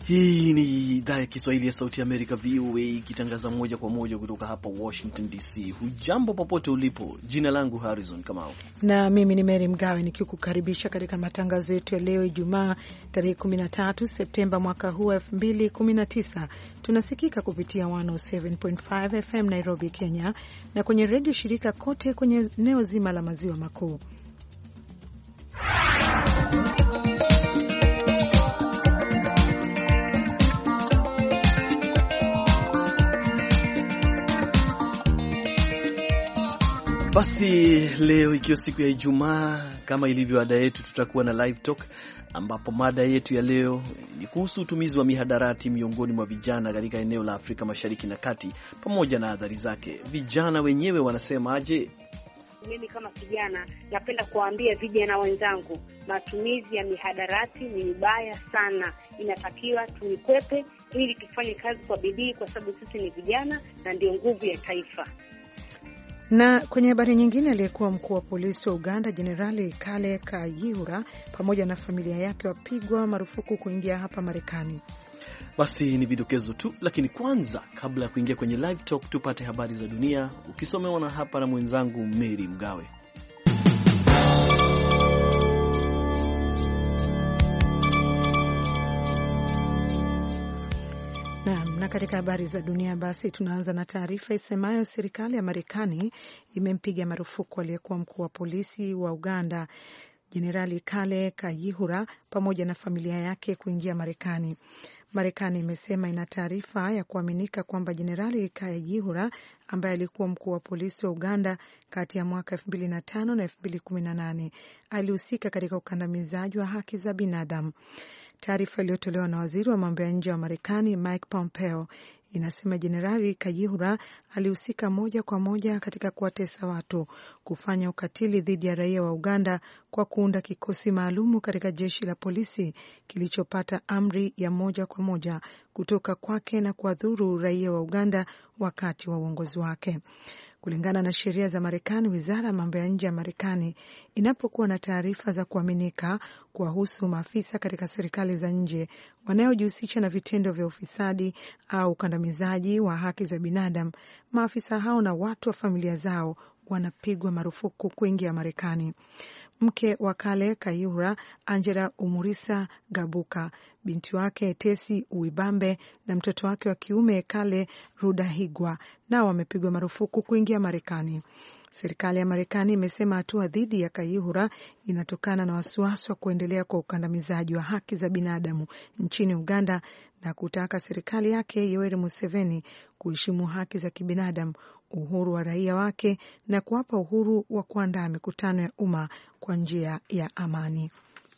Hii ni idhaa ya Kiswahili ya Sauti ya Amerika, VOA, ikitangaza moja kwa moja kutoka hapa Washington DC. Hujambo popote ulipo. Jina langu Harrison Kamau na mimi ni Mary Mgawe nikikukaribisha katika matangazo yetu ya leo Ijumaa tarehe 13 Septemba mwaka huu 2019. Tunasikika kupitia 107.5 FM Nairobi, Kenya, na kwenye redio shirika kote kwenye eneo zima la maziwa makuu. Basi leo ikiwa siku ya Ijumaa, kama ilivyo ada yetu, tutakuwa na live talk, ambapo mada yetu ya leo ni kuhusu utumizi wa mihadarati miongoni mwa vijana katika eneo la Afrika Mashariki na Kati pamoja na athari zake. Vijana wenyewe wanasema aje? Mimi kama kijana napenda kuwaambia vijana wenzangu, matumizi ya mihadarati ni mbaya sana. Inatakiwa tuikwepe ili tufanye kazi kwa bidii, kwa sababu sisi ni vijana na ndio nguvu ya taifa. Na kwenye habari nyingine, aliyekuwa mkuu wa polisi wa Uganda Jenerali Kale Kayihura pamoja na familia yake wapigwa marufuku kuingia hapa Marekani. Basi ni vidokezo tu, lakini kwanza, kabla ya kuingia kwenye live talk, tupate habari za dunia ukisomewa na hapa na mwenzangu Mary Mgawe. Na katika habari za dunia basi tunaanza na taarifa isemayo serikali ya Marekani imempiga marufuku aliyekuwa mkuu wa polisi wa Uganda Jenerali Kale Kayihura pamoja na familia yake kuingia Marekani. Marekani imesema ina taarifa ya kuaminika kwamba Jenerali Kayihura ambaye alikuwa mkuu wa polisi wa Uganda kati ya mwaka 2005 na 2018 alihusika katika ukandamizaji wa haki za binadamu. Taarifa iliyotolewa na waziri wa mambo ya nje wa Marekani Mike Pompeo inasema Jenerali Kayihura alihusika moja kwa moja katika kuwatesa watu, kufanya ukatili dhidi ya raia wa Uganda kwa kuunda kikosi maalumu katika jeshi la polisi kilichopata amri ya moja kwa moja kutoka kwake na kuwadhuru raia wa Uganda wakati wa uongozi wake. Kulingana na sheria za Marekani, wizara ya mambo ya nje ya Marekani inapokuwa na taarifa za kuaminika kuwahusu maafisa katika serikali za nje wanaojihusisha na vitendo vya ufisadi au ukandamizaji wa haki za binadamu, maafisa hao na watu wa familia zao wanapigwa marufuku kuingia Marekani. Mke wa Kale Kayihura, Angela Umurisa Gabuka, binti wake Tesi Uwibambe na mtoto wake wa kiume Kale Rudahigwa nao wamepigwa marufuku kuingia Marekani. Serikali ya Marekani imesema hatua dhidi ya Kayihura inatokana na wasiwasi wa kuendelea kwa ukandamizaji wa haki za binadamu nchini Uganda na kutaka serikali yake Yoweri Museveni kuheshimu haki za kibinadamu, uhuru wa raia wake na kuwapa uhuru wa kuandaa mikutano ya umma kwa njia ya amani.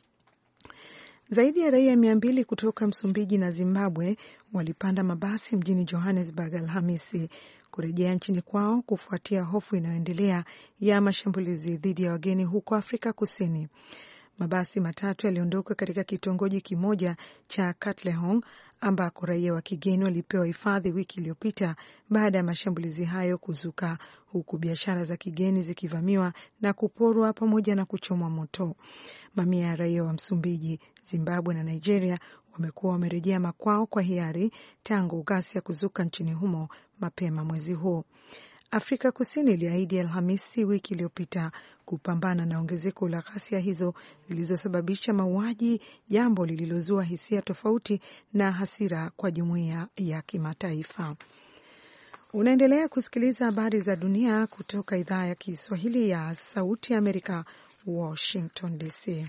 Zaidi ya raia 200 kutoka Msumbiji na Zimbabwe walipanda mabasi mjini Johannesburg Alhamisi kurejea nchini kwao kufuatia hofu inayoendelea ya mashambulizi dhidi ya wageni huko Afrika Kusini. Mabasi matatu yaliondoka katika kitongoji kimoja cha Katlehong ambako raia wa kigeni walipewa hifadhi wiki iliyopita baada ya mashambulizi hayo kuzuka, huku biashara za kigeni zikivamiwa na kuporwa pamoja na kuchomwa moto. Mamia ya raia wa Msumbiji, Zimbabwe na Nigeria wamekuwa wamerejea makwao kwa hiari tangu ghasia kuzuka nchini humo mapema mwezi huu. Afrika Kusini iliahidi Alhamisi wiki iliyopita kupambana na ongezeko la ghasia hizo zilizosababisha mauaji, jambo lililozua hisia tofauti na hasira kwa jumuiya ya kimataifa. Unaendelea kusikiliza habari za dunia kutoka idhaa ya Kiswahili ya Sauti ya Amerika, Washington DC.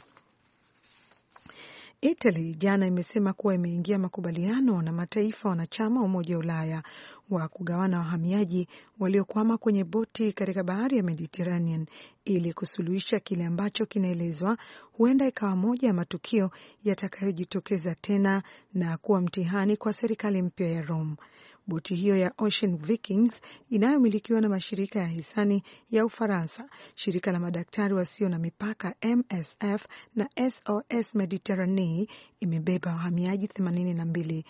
Italy jana imesema kuwa imeingia makubaliano na mataifa wanachama wa Umoja wa Ulaya wa kugawana wahamiaji waliokwama kwenye boti katika bahari ya Mediterranean ili kusuluhisha kile ambacho kinaelezwa huenda ikawa moja ya matukio yatakayojitokeza tena na kuwa mtihani kwa serikali mpya ya Rome. Boti hiyo ya Ocean Vikings inayomilikiwa na mashirika ya hisani ya Ufaransa, shirika la madaktari wasio na mipaka MSF na SOS Mediterranee imebeba wahamiaji 82.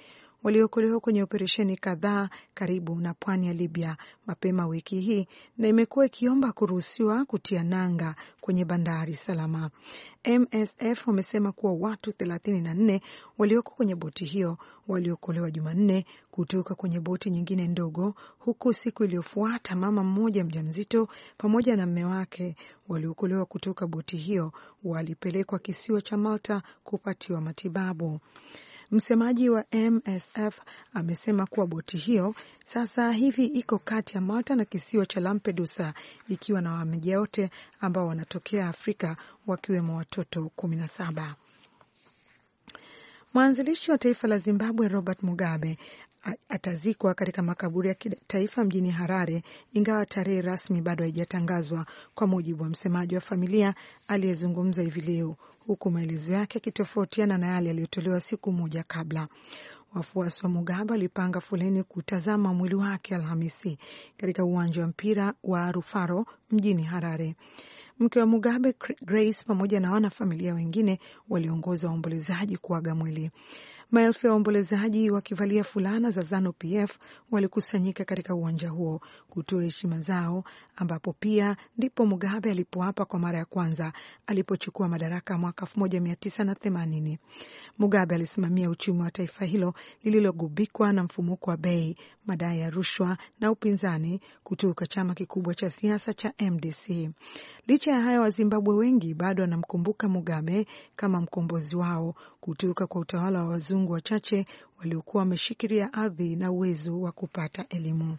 waliokolewa kwenye operesheni kadhaa karibu na pwani ya Libya mapema wiki hii, na imekuwa ikiomba kuruhusiwa kutia nanga kwenye bandari salama. MSF wamesema kuwa watu 34 walioko kwenye boti hiyo waliokolewa Jumanne kutoka kwenye boti nyingine ndogo, huku siku iliyofuata mama mmoja mjamzito pamoja na mume wake waliokolewa kutoka boti hiyo walipelekwa kisiwa cha Malta kupatiwa matibabu. Msemaji wa MSF amesema kuwa boti hiyo sasa hivi iko kati ya Malta na kisiwa cha Lampedusa, ikiwa na wahamiaji wote ambao wanatokea Afrika, wakiwemo watoto 17. Mwanzilishi wa taifa la Zimbabwe Robert Mugabe atazikwa katika makaburi ya kitaifa mjini Harare, ingawa tarehe rasmi bado haijatangazwa, kwa mujibu wa msemaji wa familia aliyezungumza hivi leo, huku maelezo yake yakitofautiana na yale yaliyotolewa siku moja kabla. Wafuasi wa Mugabe walipanga foleni kutazama mwili wake Alhamisi katika uwanja wa mpira wa Rufaro mjini Harare. Mke wa Mugabe, Grace, pamoja na wanafamilia wengine waliongoza waombolezaji kuaga mwili. Maelfu ya waombolezaji wakivalia fulana za ZANU-PF walikusanyika katika uwanja huo kutoa heshima zao, ambapo pia ndipo Mugabe alipoapa kwa mara ya kwanza alipochukua madaraka mwaka 1980. Mugabe alisimamia uchumi wa taifa hilo lililogubikwa na mfumuko wa bei, madai ya rushwa na upinzani kutoka chama kikubwa cha siasa cha MDC. Licha ya hayo, Wazimbabwe wengi bado wanamkumbuka Mugabe kama mkombozi wao kutoka kwa utawala wa wazungu wachache waliokuwa wameshikilia ardhi na uwezo wa kupata elimu.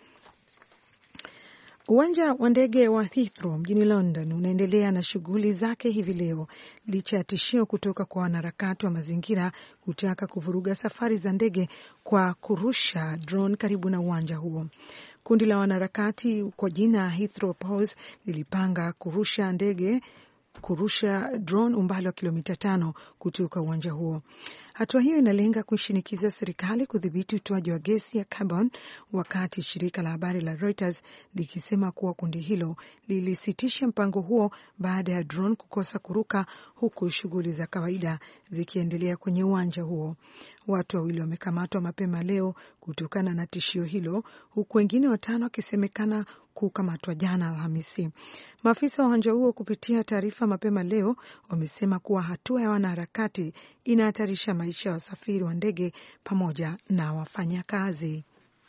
Uwanja wa ndege wa Heathrow mjini London unaendelea na shughuli zake hivi leo licha ya tishio kutoka kwa wanaharakati wa mazingira kutaka kuvuruga safari za ndege kwa kurusha drone karibu na uwanja huo. Kundi la wanaharakati kwa jina Heathrow Pause lilipanga kurusha drone umbali wa kilomita 5 kutoka uwanja huo. Hatua hiyo inalenga kushinikiza serikali kudhibiti utoaji wa gesi ya carbon, wakati shirika la habari la Reuters likisema kuwa kundi hilo lilisitisha mpango huo baada ya drone kukosa kuruka, huku shughuli za kawaida zikiendelea kwenye uwanja huo. Watu 2 wamekamatwa mapema leo kutokana na tishio hilo, huku wengine 5 wakisemekana kukamatwa jana Alhamisi. Maafisa wa uwanja huo kupitia taarifa mapema leo wamesema kuwa hatua ya wanaharakati inahatarisha maisha ya wasafiri wa ndege pamoja na wafanyakazi.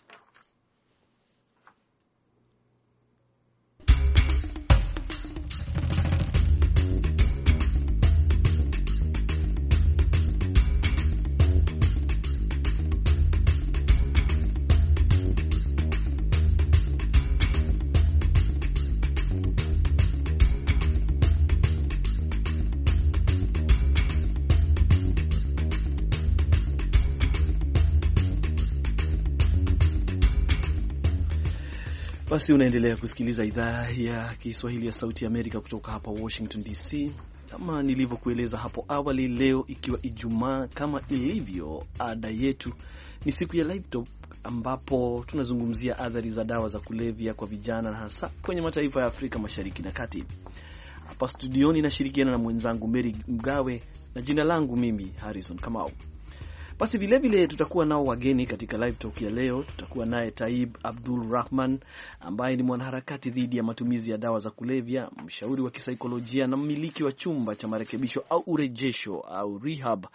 Basi unaendelea kusikiliza idhaa ya Kiswahili ya Sauti ya Amerika kutoka hapa Washington DC. Kama nilivyokueleza hapo awali, leo ikiwa Ijumaa, kama ilivyo ada yetu, ni siku ya Live Talk ambapo tunazungumzia athari za dawa za kulevya kwa vijana na hasa kwenye mataifa ya Afrika Mashariki na Kati. Hapa studioni nashirikiana na mwenzangu Mary Mgawe na jina langu mimi Harrison Kamau. Basi vilevile tutakuwa nao wageni katika Live Talk ya leo. Tutakuwa naye Taib Abdul Rahman ambaye ni mwanaharakati dhidi ya matumizi ya dawa za kulevya, mshauri wa kisaikolojia na mmiliki wa chumba cha marekebisho au urejesho au rehab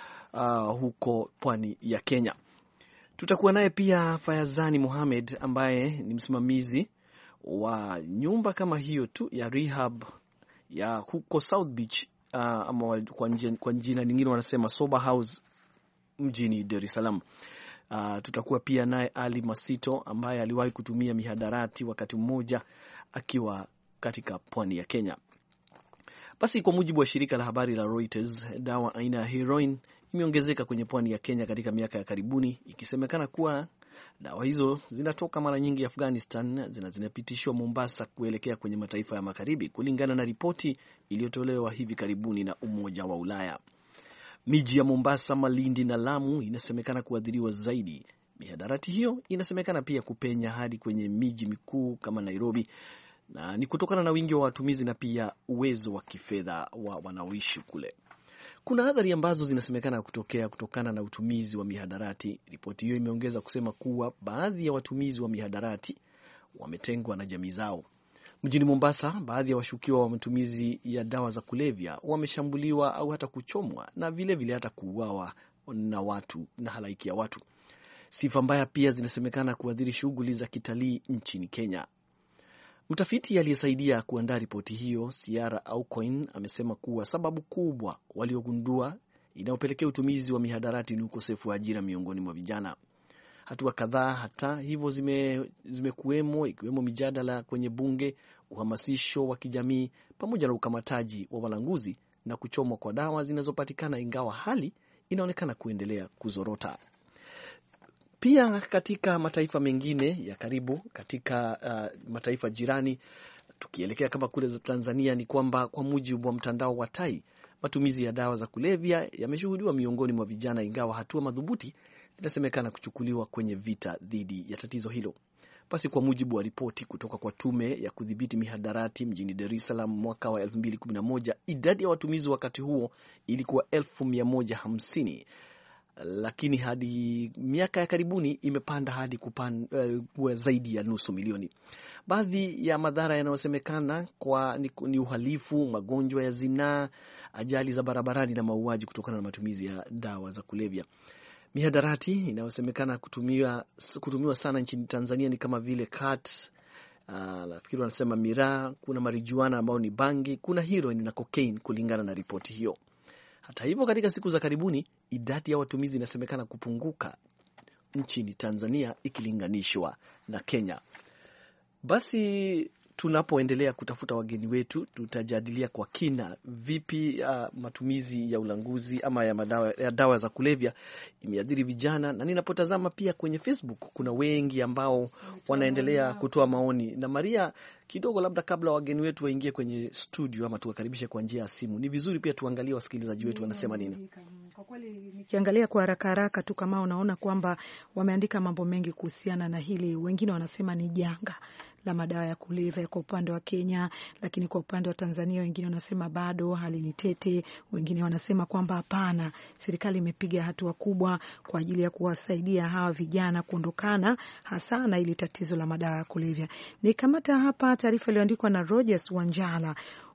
huko pwani ya Kenya. Tutakuwa naye pia Fayazani Mohamed ambaye ni msimamizi wa nyumba kama hiyo tu ya rehab ya huko South Beach, ama kwa jina lingine wanasema Sober House mjini Dar es Salaam. Tutakuwa pia naye Ali Masito ambaye aliwahi kutumia mihadarati wakati mmoja akiwa katika pwani ya Kenya. Basi kwa mujibu wa shirika la habari la Reuters, dawa aina ya heroin imeongezeka kwenye pwani ya Kenya katika miaka ya karibuni, ikisemekana kuwa dawa hizo zinatoka mara nyingi Afghanistan, zinapitishwa Mombasa kuelekea kwenye mataifa ya magharibi, kulingana na ripoti iliyotolewa hivi karibuni na Umoja wa Ulaya. Miji ya Mombasa, Malindi na Lamu inasemekana kuathiriwa zaidi. Mihadarati hiyo inasemekana pia kupenya hadi kwenye miji mikuu kama Nairobi, na ni kutokana na wingi wa watumizi na pia uwezo wa kifedha wa wanaoishi kule. kuna athari ambazo zinasemekana kutokana na utumizi wa mihadarati. Ripoti hiyo imeongeza kusema kuwa baadhi ya watumizi wa mihadarati wametengwa na jamii zao. Mjini Mombasa, baadhi ya washukiwa wa matumizi ya dawa za kulevya wameshambuliwa au hata kuchomwa na vilevile hata kuuawa na watu na halaiki ya watu. Sifa mbaya pia zinasemekana kuathiri shughuli za kitalii nchini Kenya. Mtafiti aliyesaidia kuandaa ripoti hiyo, Ciara Aucoin, amesema kuwa sababu kubwa waliogundua inayopelekea utumizi wa mihadarati ni ukosefu wa ajira miongoni mwa vijana. Hatua kadhaa hata hivyo zimekuwemo, ikiwemo mijadala kwenye bunge, uhamasisho wa kijamii, pamoja na ukamataji wa walanguzi na kuchomwa kwa dawa zinazopatikana, ingawa hali inaonekana kuendelea kuzorota. Pia katika mataifa mengine ya karibu, katika mataifa jirani, tukielekea kama kule za Tanzania, ni kwamba kwa mujibu wa mtandao wa Tai, matumizi ya dawa za kulevya yameshuhudiwa miongoni mwa vijana, ingawa hatua madhubuti zinasemekana kuchukuliwa kwenye vita dhidi ya tatizo hilo. Basi kwa mujibu wa ripoti kutoka kwa tume ya kudhibiti mihadarati mjini Dar es Salaam mwaka wa 2011, idadi ya watumizi wakati huo ilikuwa 150,000, lakini hadi miaka ya karibuni imepanda hadi kuwa zaidi ya nusu milioni. Baadhi ya madhara yanayosemekana ni uhalifu, magonjwa ya zinaa, ajali za barabarani na mauaji kutokana na matumizi ya dawa za kulevya. Mihadarati inayosemekana kutumiwa sana nchini Tanzania ni kama vile kat, nafikiri wanasema miraa, kuna marijuana ambao ni bangi, kuna heroin na cocaine kulingana na ripoti hiyo. Hata hivyo, katika siku za karibuni idadi ya watumizi inasemekana kupunguka nchini Tanzania ikilinganishwa na Kenya. Basi tunapoendelea kutafuta wageni wetu, tutajadilia kwa kina vipi matumizi ya ulanguzi ama ya dawa za kulevya imeathiri vijana. Na ninapotazama pia kwenye Facebook kuna wengi ambao wanaendelea kutoa maoni. Na Maria, kidogo labda kabla wageni wetu waingie kwenye studio ama tuwakaribishe kwa njia ya simu, ni vizuri pia tuangalie wasikilizaji wetu wanasema nini. Kwa kweli nikiangalia kwa haraka haraka tu, kama unaona kwamba wameandika mambo mengi kuhusiana na hili. Wengine wanasema ni janga la madawa ya kulevya kwa upande wa Kenya, lakini kwa upande wa Tanzania wengine wanasema bado hali ni tete. Wengine wanasema kwamba hapana, serikali imepiga hatua kubwa kwa ajili ya kuwasaidia hawa vijana kuondokana hasa na ili tatizo la madawa ya kulevya. Nikamata hapa taarifa iliyoandikwa na Rogers Wanjala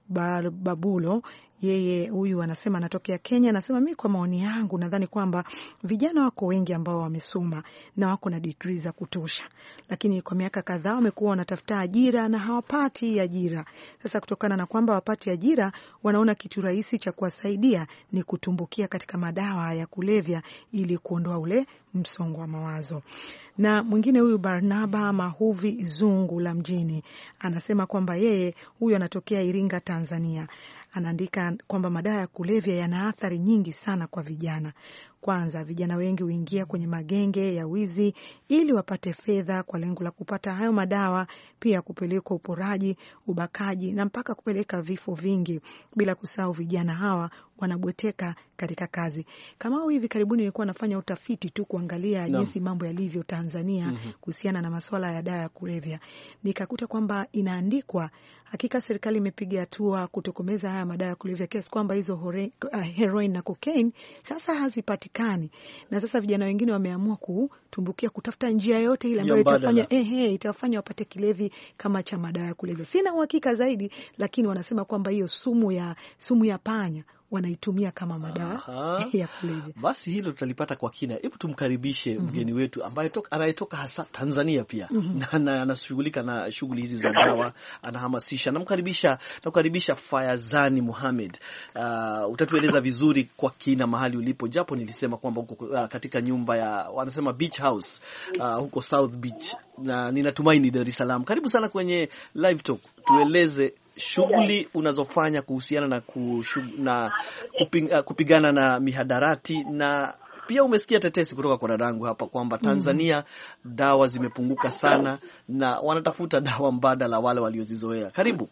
Babulo. Yeye huyu anasema anatokea Kenya, anasema mimi kwa maoni yangu nadhani kwamba vijana wako wengi ambao wamesoma na wako na degree za kutosha, lakini kwa miaka kadhaa wamekuwa wanatafuta ajira na hawapati ajira. Sasa kutokana na kwamba hawapati ajira, wanaona kitu rahisi cha kuwasaidia ni kutumbukia katika madawa ya kulevya ili kuondoa ule msongo wa mawazo. Na mwingine huyu Barnaba Mahuvi Zungu la mjini anasema kwamba yeye huyu anatokea Iringa, Tanzania. Anaandika kwamba madawa ya kulevya yana athari nyingi sana kwa vijana. Kwanza, vijana wengi huingia kwenye magenge ya wizi ili wapate fedha kwa lengo la kupata hayo madawa, pia kupeleka uporaji, ubakaji na mpaka kupeleka vifo vingi, bila kusahau vijana hawa wanabweteka katika kazi. Kama hivi karibuni nilikuwa nafanya utafiti tu kuangalia jinsi mambo yalivyo Tanzania kuhusiana na masuala ya dawa ya kulevya. Nikakuta kwamba inaandikwa hakika serikali imepiga hatua kutokomeza haya madawa ya kulevya, kiasi kwamba hizo heroin na cocaine sasa hazipatikani. Na sasa vijana wengine wameamua kutumbukia kutafuta njia yote ile ambayo itafanya wapate kilevi kama cha madawa ya kulevya. Sina uhakika zaidi, lakini wanasema kwamba hiyo sumu ya panya wanaitumia kama madawa ya kulevya. Basi hilo tutalipata kwa kina. Hebu tumkaribishe mgeni wetu ambaye anayetoka hasa Tanzania pia na anashughulika na shughuli hizi za dawa, anahamasisha. Nakukaribisha Fayazani Mohamed. Utatueleza vizuri kwa kina mahali ulipo, japo nilisema kwamba uko katika nyumba ya wanasema beach house huko South Beach, na ninatumaini Dar es Salaam. Karibu sana kwenye Live Talk. Tueleze shughuli unazofanya kuhusiana na kupigana na mihadarati, na pia umesikia tetesi kutoka kwa dadangu hapa kwamba Tanzania dawa zimepunguka sana na wanatafuta dawa mbadala wale waliozizoea. Karibu.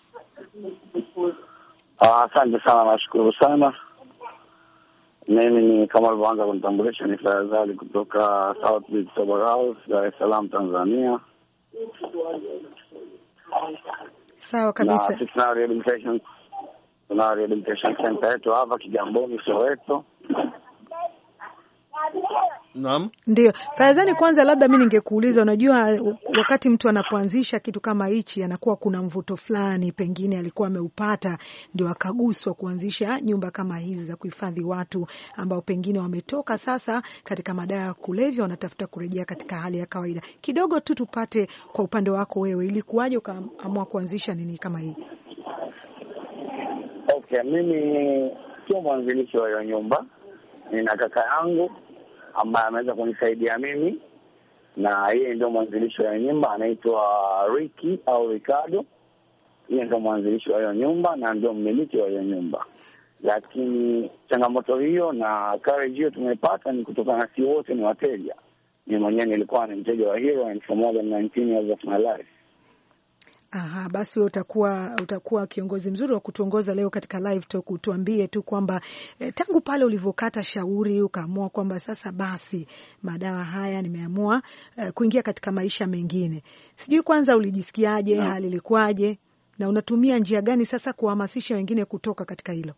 Asante sana, nashukuru sana. Mimi ni kama alivyoanza kunitambulisha, ni Fayazali kutoka South Beach Sober House, Dar es Salaam, Tanzania. Sawa kabisa. Tuna rehabilitation center yetu hapa Kigamboni, Soweto. Naam. Ndio. Fayazani, kwanza labda mimi ningekuuliza, unajua wakati mtu anapoanzisha kitu kama hichi anakuwa kuna mvuto fulani pengine alikuwa ameupata ndio akaguswa kuanzisha nyumba kama hizi za kuhifadhi watu ambao pengine wametoka sasa katika madawa ya kulevya, wanatafuta kurejea katika hali ya kawaida. Kidogo tu tupate kwa upande wako wewe, ilikuwaje ukaamua kuanzisha nini kama hii? Okay, mimi sio mwanzilishi wa hiyo nyumba. Nina kaka yangu ambaye ameweza kunisaidia mimi, na yeye ndio mwanzilishi wa nyumba, anaitwa Ricky au Ricardo. Yeye ndio mwanzilishi wa hiyo nyumba na ndio mmiliki wa hiyo nyumba. Lakini changamoto hiyo na courage hiyo tumepata ni kutokana na si wote ni wateja. Mimi mwenyewe nilikuwa ni mteja wa Hero for more than 19 years of my life. Aha, basi wewe utakuwa kiongozi mzuri wa kutuongoza leo katika live talk. Utuambie tu kwamba tangu pale ulivyokata shauri ukaamua kwamba sasa basi madawa haya nimeamua kuingia katika maisha mengine. Sijui kwanza ulijisikiaje, hali ilikuwaje na unatumia njia gani sasa kuhamasisha wengine kutoka katika hilo?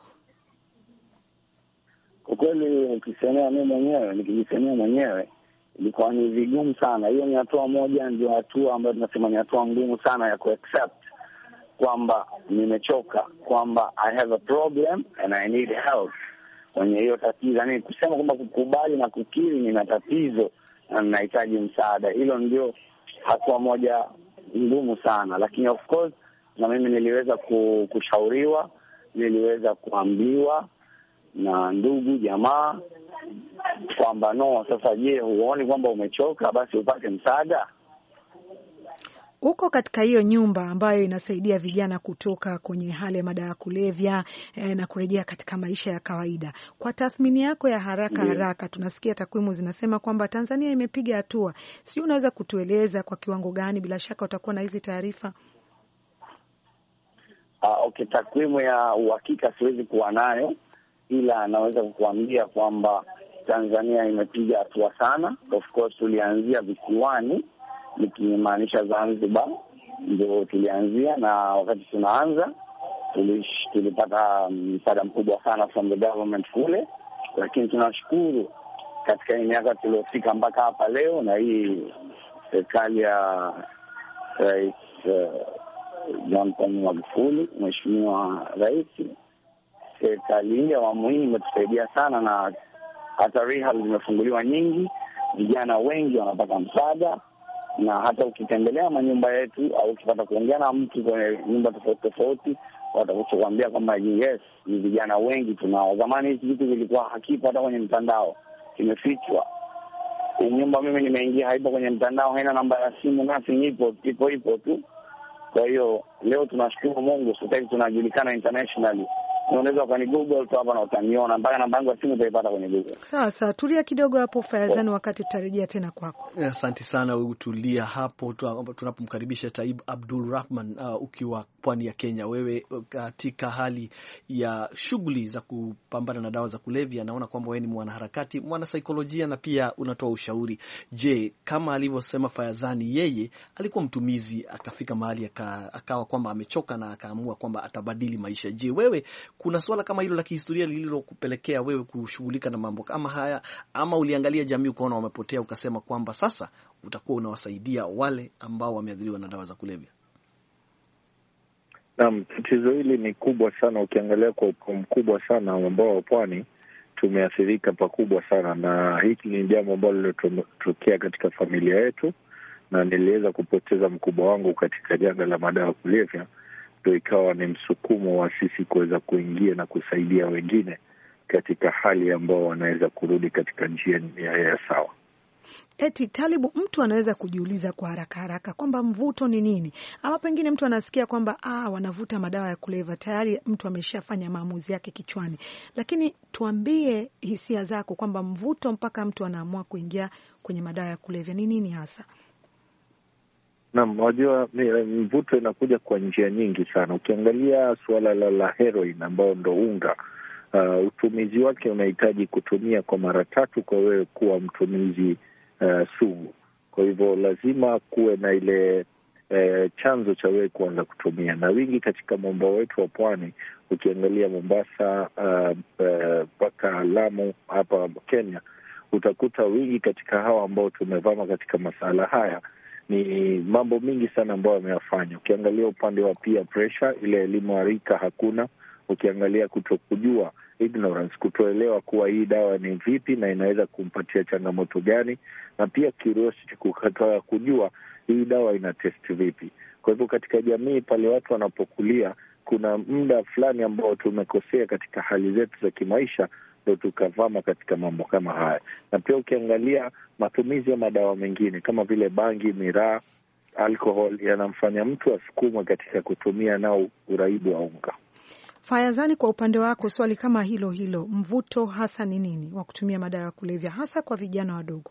Kwa kweli ukisemea mimi mwenyewe, nikijisemea mwenyewe ilikuwa ni vigumu sana. Hiyo ni hatua moja, ndio hatua ambayo tunasema ni hatua ngumu sana ya kuaccept kwamba nimechoka, kwamba I have a problem and I need help. Kwenye hiyo tatizo, yani kusema kwamba kukubali na kukiri nina tatizo na ninahitaji msaada, hilo ndio hatua moja ngumu sana. Lakini of course na mimi niliweza kushauriwa, niliweza kuambiwa na ndugu jamaa kwamba no, sasa je, huoni kwamba umechoka, basi upate msaada. Uko katika hiyo nyumba ambayo inasaidia vijana kutoka kwenye hali ya madawa ya kulevya na kurejea katika maisha ya kawaida. Kwa tathmini yako ya haraka, tunasikia takwimu zinasema kwamba Tanzania imepiga hatua. Sijui unaweza kutueleza kwa kiwango gani? Bila shaka utakuwa na hizi taarifa. Okay, takwimu ya uhakika siwezi kuwa nayo, ila naweza kukuambia kwamba Tanzania imepiga hatua sana. Of course tulianzia visiwani, nikimaanisha Zanzibar ndio tulianzia, na wakati tunaanza tulipata msaada mkubwa sana from the government kule, lakini tunashukuru katika hii miaka tuliofika mpaka hapa leo, na hii serikali ya Rais John Pombe Magufuli, Mheshimiwa Rais, serikali hii ya awamu hii imetusaidia sana, na hata rehab zimefunguliwa nyingi, vijana wengi wanapata msaada. Na hata ukitembelea manyumba yetu au ukipata kuongea na mtu kwenye nyumba tofauti tofauti, watakuambia kwamba yes, ni vijana wengi tunao. Zamani hizi vitu vilikuwa hakipo hata kwenye mtandao, kimefichwa. Nyumba mimi nimeingia haipo kwenye mtandao, haina namba ya simu, nothing, ipo tu. Kwa hiyo leo tunashukuru Mungu, sasa hivi tunajulikana internationally. Unaweza kwenye Google tu hapa na utaniona, mpaka namba yangu ya simu utaipata kwenye Google. Sasa tulia kidogo hapo Fayazani, wakati tutarejea tena kwako. Asante sana, utulia hapo tunapomkaribisha Taib Abdul Rahman ukiwa pwani ya Kenya. Wewe katika hali ya shughuli za kupambana na dawa za kulevya, naona kwamba wewe ni mwanaharakati, mwanasaikolojia na pia unatoa ushauri. Je, kama alivyosema Fayazani, yeye alikuwa mtumizi akafika mahali akawa kwamba amechoka na akaamua kwamba atabadili maisha. Je, wewe kuna swala kama hilo la kihistoria lililokupelekea wewe kushughulika na mambo kama haya, ama uliangalia jamii ukaona wamepotea ukasema kwamba sasa utakuwa unawasaidia wale ambao wameathiriwa na dawa za kulevya? Naam, tatizo hili ni kubwa sana. Ukiangalia kwa mkubwa sana ambao wa pwani tumeathirika pakubwa sana, na hiki ni jambo ambalo lilotokea katika familia yetu, na niliweza kupoteza mkubwa wangu katika janga la madawa ya kulevya. Ndio ikawa ni msukumo wa sisi kuweza kuingia na kusaidia wengine katika hali ambao wanaweza kurudi katika njia ya sawa. Eti Talibu, mtu anaweza kujiuliza kwa haraka kwamba mvuto ni nini? Ama pengine mtu anasikia kwamba wanavuta madawa ya kulevya, tayari mtu ameshafanya maamuzi yake kichwani. Lakini tuambie hisia zako kwamba mvuto mpaka mtu anaamua kuingia kwenye madawa ya kulevya ni nini hasa? Naam, wajua mvuto inakuja kwa njia nyingi sana. Ukiangalia suala la heroin ambao ndo unga, utumizi wake unahitaji kutumia kwa mara 3 kwa wewe kuwa mtumizi sugu. Kwa hivyo lazima kuwe na ile chanzo cha wewe kuanza kutumia. Na wingi katika mwambao wetu wa pwani, ukiangalia Mombasa mpaka Lamu hapa Kenya, utakuta wingi katika hawa ambao tumevama katika masala haya ni mambo mingi sana ambayo wameyafanya. Ukiangalia upande wa peer pressure, ile elimu harika hakuna. Ukiangalia kutokujua, ignorance, kutoelewa kuwa hii dawa ni vipi na inaweza kumpatia changamoto gani, na pia curiosity, kukataka kujua hii dawa ina test vipi. Kwa hivyo katika jamii pale watu wanapokulia, kuna muda fulani ambao tumekosea katika hali zetu za kimaisha, ndio tukavama katika mambo kama haya. Na pia ukiangalia matumizi ya madawa mengine kama vile bangi, miraa, alcohol, yanamfanya mtu asukumwe katika kutumia nao uraibu wa unga. Fayazani, kwa upande wako swali kama hilo hilo, mvuto hasa ni nini wa kutumia madawa ya kulevya hasa kwa vijana wadogo?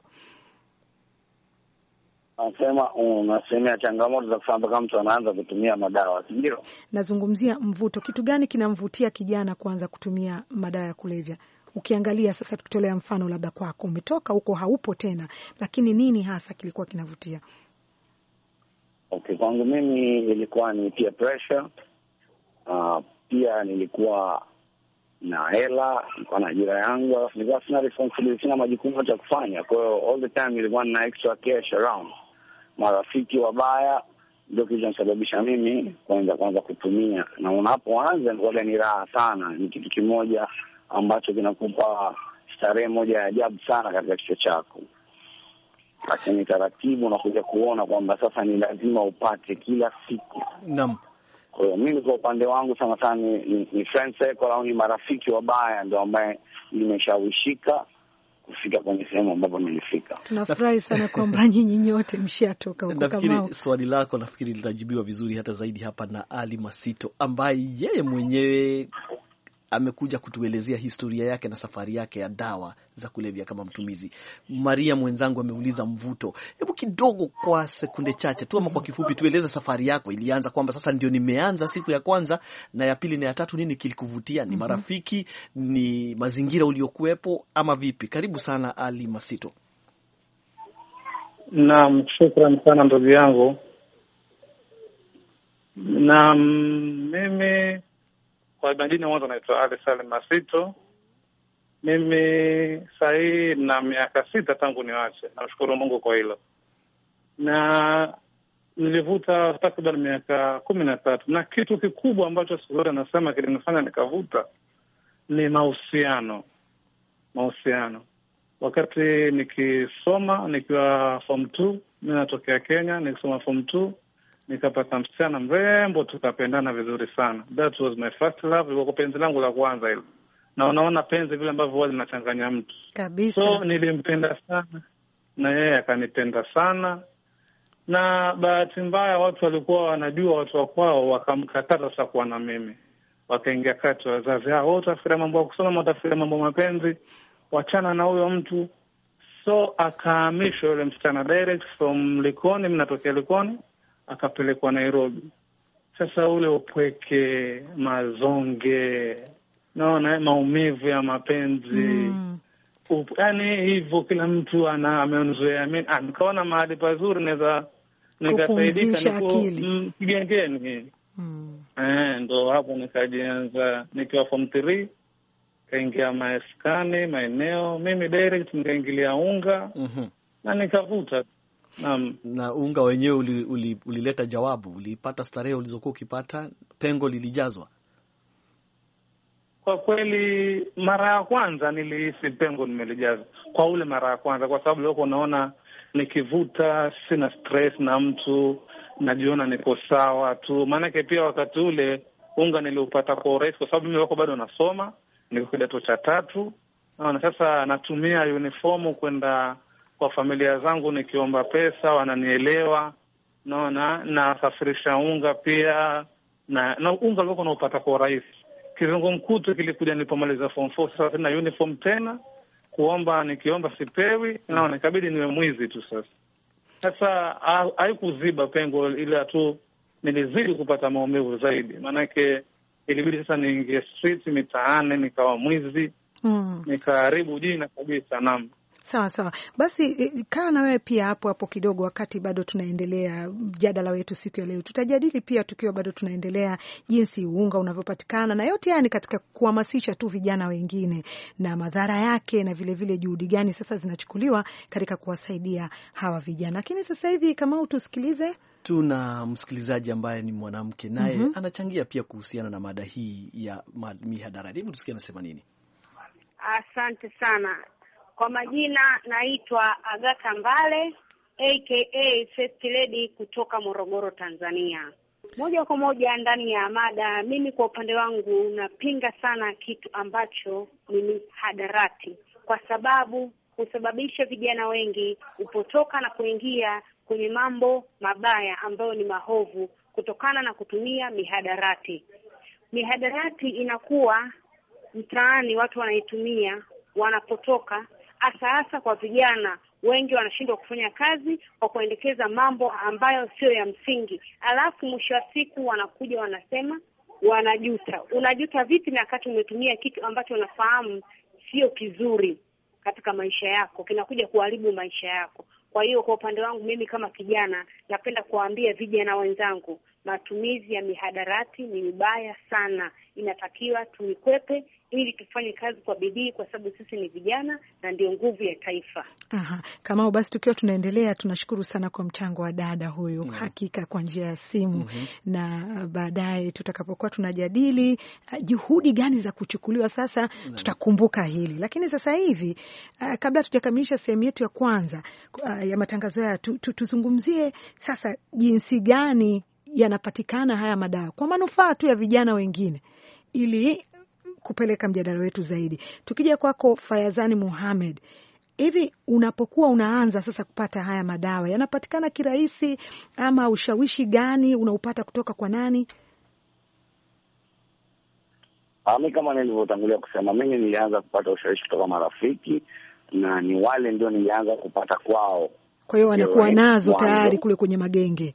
Unasemea changamoto za kufanya mpaka mtu anaanza kutumia madawa, ndio? Nazungumzia mvuto. Kitu gani kinamvutia kijana kuanza kutumia madawa ya kulevya? Ukiangalia sasa, tukitolea mfano labda kwako, umetoka huko haupo tena, lakini nini hasa kilikuwa kinavutia? Okay, kwangu mimi ilikuwa ni peer pressure. Pia nilikuwa na hela, nilikuwa na ajira yangu, alafu nilikuwa sina responsibility, sina majukumu yote ya kufanya. Kwa hiyo all the time nilikuwa na extra cash around. Marafiki wabaya ndio kilichosababisha mimi kwanza kutumia. Na unapoanza ni raha sana, ni kitu kimoja ambacho kinakupa starehe moja ya ajabu sana katika kichwa chako. Lakini taratibu unakuja kuona kwamba sasa ni lazima upate kila siku. Naam. Kwa hiyo mimi kwa upande wangu sana ni friend circle au ni marafiki wabaya ndio ambaye nimeshawishika kufika kwenye sehemu ambapo nilifika. Tunafurahi sana kwamba nyinyi nyote mshatoka huko. Kama swali lako nafikiri litajibiwa vizuri hata zaidi hapa na Ali Masito, ambaye yeye mwenyewe amekuja kutuelezea historia yake na safari yake ya dawa za kulevya kama mtumizi. Maria mwenzangu ameuliza mvuto. Hebu kidogo kwa sekunde chache tu ama kwa kifupi tueleze safari yako. Ilianza kwamba sasa ndio nimeanza siku ya kwanza na ya pili na ya tatu, nini kilikuvutia? Ni marafiki, ni mazingira uliokuwepo ama vipi? Karibu sana Ali Masito. Naam, shukrani sana ndugu yangu. Na mimi kwa majina mwanzo naitwa Ali Salim Masito. Mimi sahii na miaka 6 tangu niwache. Namshukuru Mungu kwa hilo. Na nilivuta takriban miaka 13. Na kitu kikubwa ambacho siku zote nasema kilinifanya nikavuta ni mahusiano. Wakati nikisoma, nikiwa form 2, mimi natokea Kenya, nikisoma form 2, nikapata msichana mrembo, tukapendana vizuri sana. That was my first love, ilikuwa penzi langu la kwanza hilo. Na unaona penzi vile ambavyo huwa linachanganya mtu. Kabisa. So nilimpenda sana na yeye akanipenda sana. Na bahati mbaya watu walikuwa wanajua watu wa kwao, wakamkataza sasa kuwa na mimi. Wakaingia kati wazazi hao, utafikiria mambo ya kusoma, utafikiria mambo mapenzi, wachana na huyo mtu. So akahamishwa yule msichana direct from Likoni, mimi natokea Likoni, akapelekwa Nairobi. Sasa ule upweke, mazonge, naona maumivu ya mapenzi. Yaani hivyo kila mtu ameonzoea. Mimi nikaona mahali pazuri naweza nikasaidika kigengeni. Ndo hapo nikajianza nikiwa form 3, kaingia maskani, maeneo, mimi direct nikaingilia unga na nikavuta. Na unga wenyewe ulileta jawabu, ulipata starehe ulizokuwa ukipata, pengo lilijazwa? Kwa kweli mara ya kwanza nilihisi pengo nimelijaza kwa ule mara ya kwanza, kwa sababu leo unaona nikivuta sina stress na mtu, najiona niko sawa tu. Maanake pia wakati ule unga niliupata kwa urahisi kwa sababu mimi wako bado nasoma, niko kidato cha 3. Na sasa natumia uniform kwenda kwa familia zangu nikiomba pesa, wananielewa. Naona nasafirisha unga pia na unga leo unaupata kwa urahisi. Kizungumkuti kilikuja nilipomaliza form 4, sasa na uniform tena kuomba, nikiomba sipewi, naona ikabidi niwe mwizi tu sasa. Sasa haikuziba pengo, ila tu nilizidi kupata maumivu zaidi. Maanake ilibidi sasa niingie street, mitaani, nikawa mwizi, nikaharibu jina kabisa. Naam. Sawa sawa, basi kaa na wewe pia hapo hapo kidogo, wakati bado tunaendelea mjadala wetu siku ya leo. Tutajadili pia tukiwa bado tunaendelea jinsi unga unavyopatikana, na yote haya ni katika kuhamasisha tu vijana wengine na madhara yake, na vile vile juhudi gani sasa zinachukuliwa katika kuwasaidia hawa vijana. Lakini sasa hivi kama tusikilize, tuna msikilizaji ambaye ni mwanamke naye anachangia pia kuhusiana na mada hii ya mihadarati. Hebu tusikie anasema nini. Asante sana. Kwa majina naitwa Agata Mbale aka First Lady kutoka Morogoro, Tanzania. Moja kwa moja ndani ya mada, mimi kwa upande wangu napinga sana kitu ambacho ni mihadarati, kwa sababu husababisha vijana wengi kupotoka na kuingia kwenye mambo mabaya ambayo ni mahovu kutokana na kutumia mihadarati. Mihadarati inakuwa mtaani, watu wanaitumia, wanapotoka, hasa kwa vijana wengi wanashindwa kufanya kazi kwa kuendekeza mambo ambayo sio ya msingi. Alafu mwisho wa siku wanakuja wanasema wanajuta. Unajuta vipi na wakati umetumia kitu ambacho unafahamu sio kizuri katika maisha yako, kinakuja kuharibu maisha yako. Kwa hiyo kwa upande wangu mimi kama kijana napenda kuwaambia vijana wenzangu, matumizi ya mihadarati ni mbaya sana. Inatakiwa tuikwepe ili tufanye kazi kwa bidii, kwa sababu sisi ni vijana na ndio nguvu ya taifa. Kama basi tukiwa tunaendelea, tunashukuru sana kwa mchango wa dada huyu, hakika kwa njia ya simu, na baadaye tutakapokuwa tunajadili juhudi gani za kuchukuliwa sasa tutakumbuka hili. Lakini sasa hivi kabla tujakamilisha sehemu yetu ya kwanza ya matangazo haya, tuzungumzie sasa jinsi gani yanapatikana haya madawa kwa manufaa tu ya vijana wengine, ili kupeleka mjadala wetu zaidi. Tukija kwako Fayazani Muhammad, hivi unapokuwa unaanza sasa kupata haya madawa, yanapatikana kirahisi ama ushawishi gani unaupata kutoka kwa nani? Mimi kama nilivyotangulia kusema, mimi nilianza kupata ushawishi kutoka marafiki, na ni wale ndio nilianza kupata kwao. Kwa hiyo wanakuwa nazo tayari kule kwenye magenge.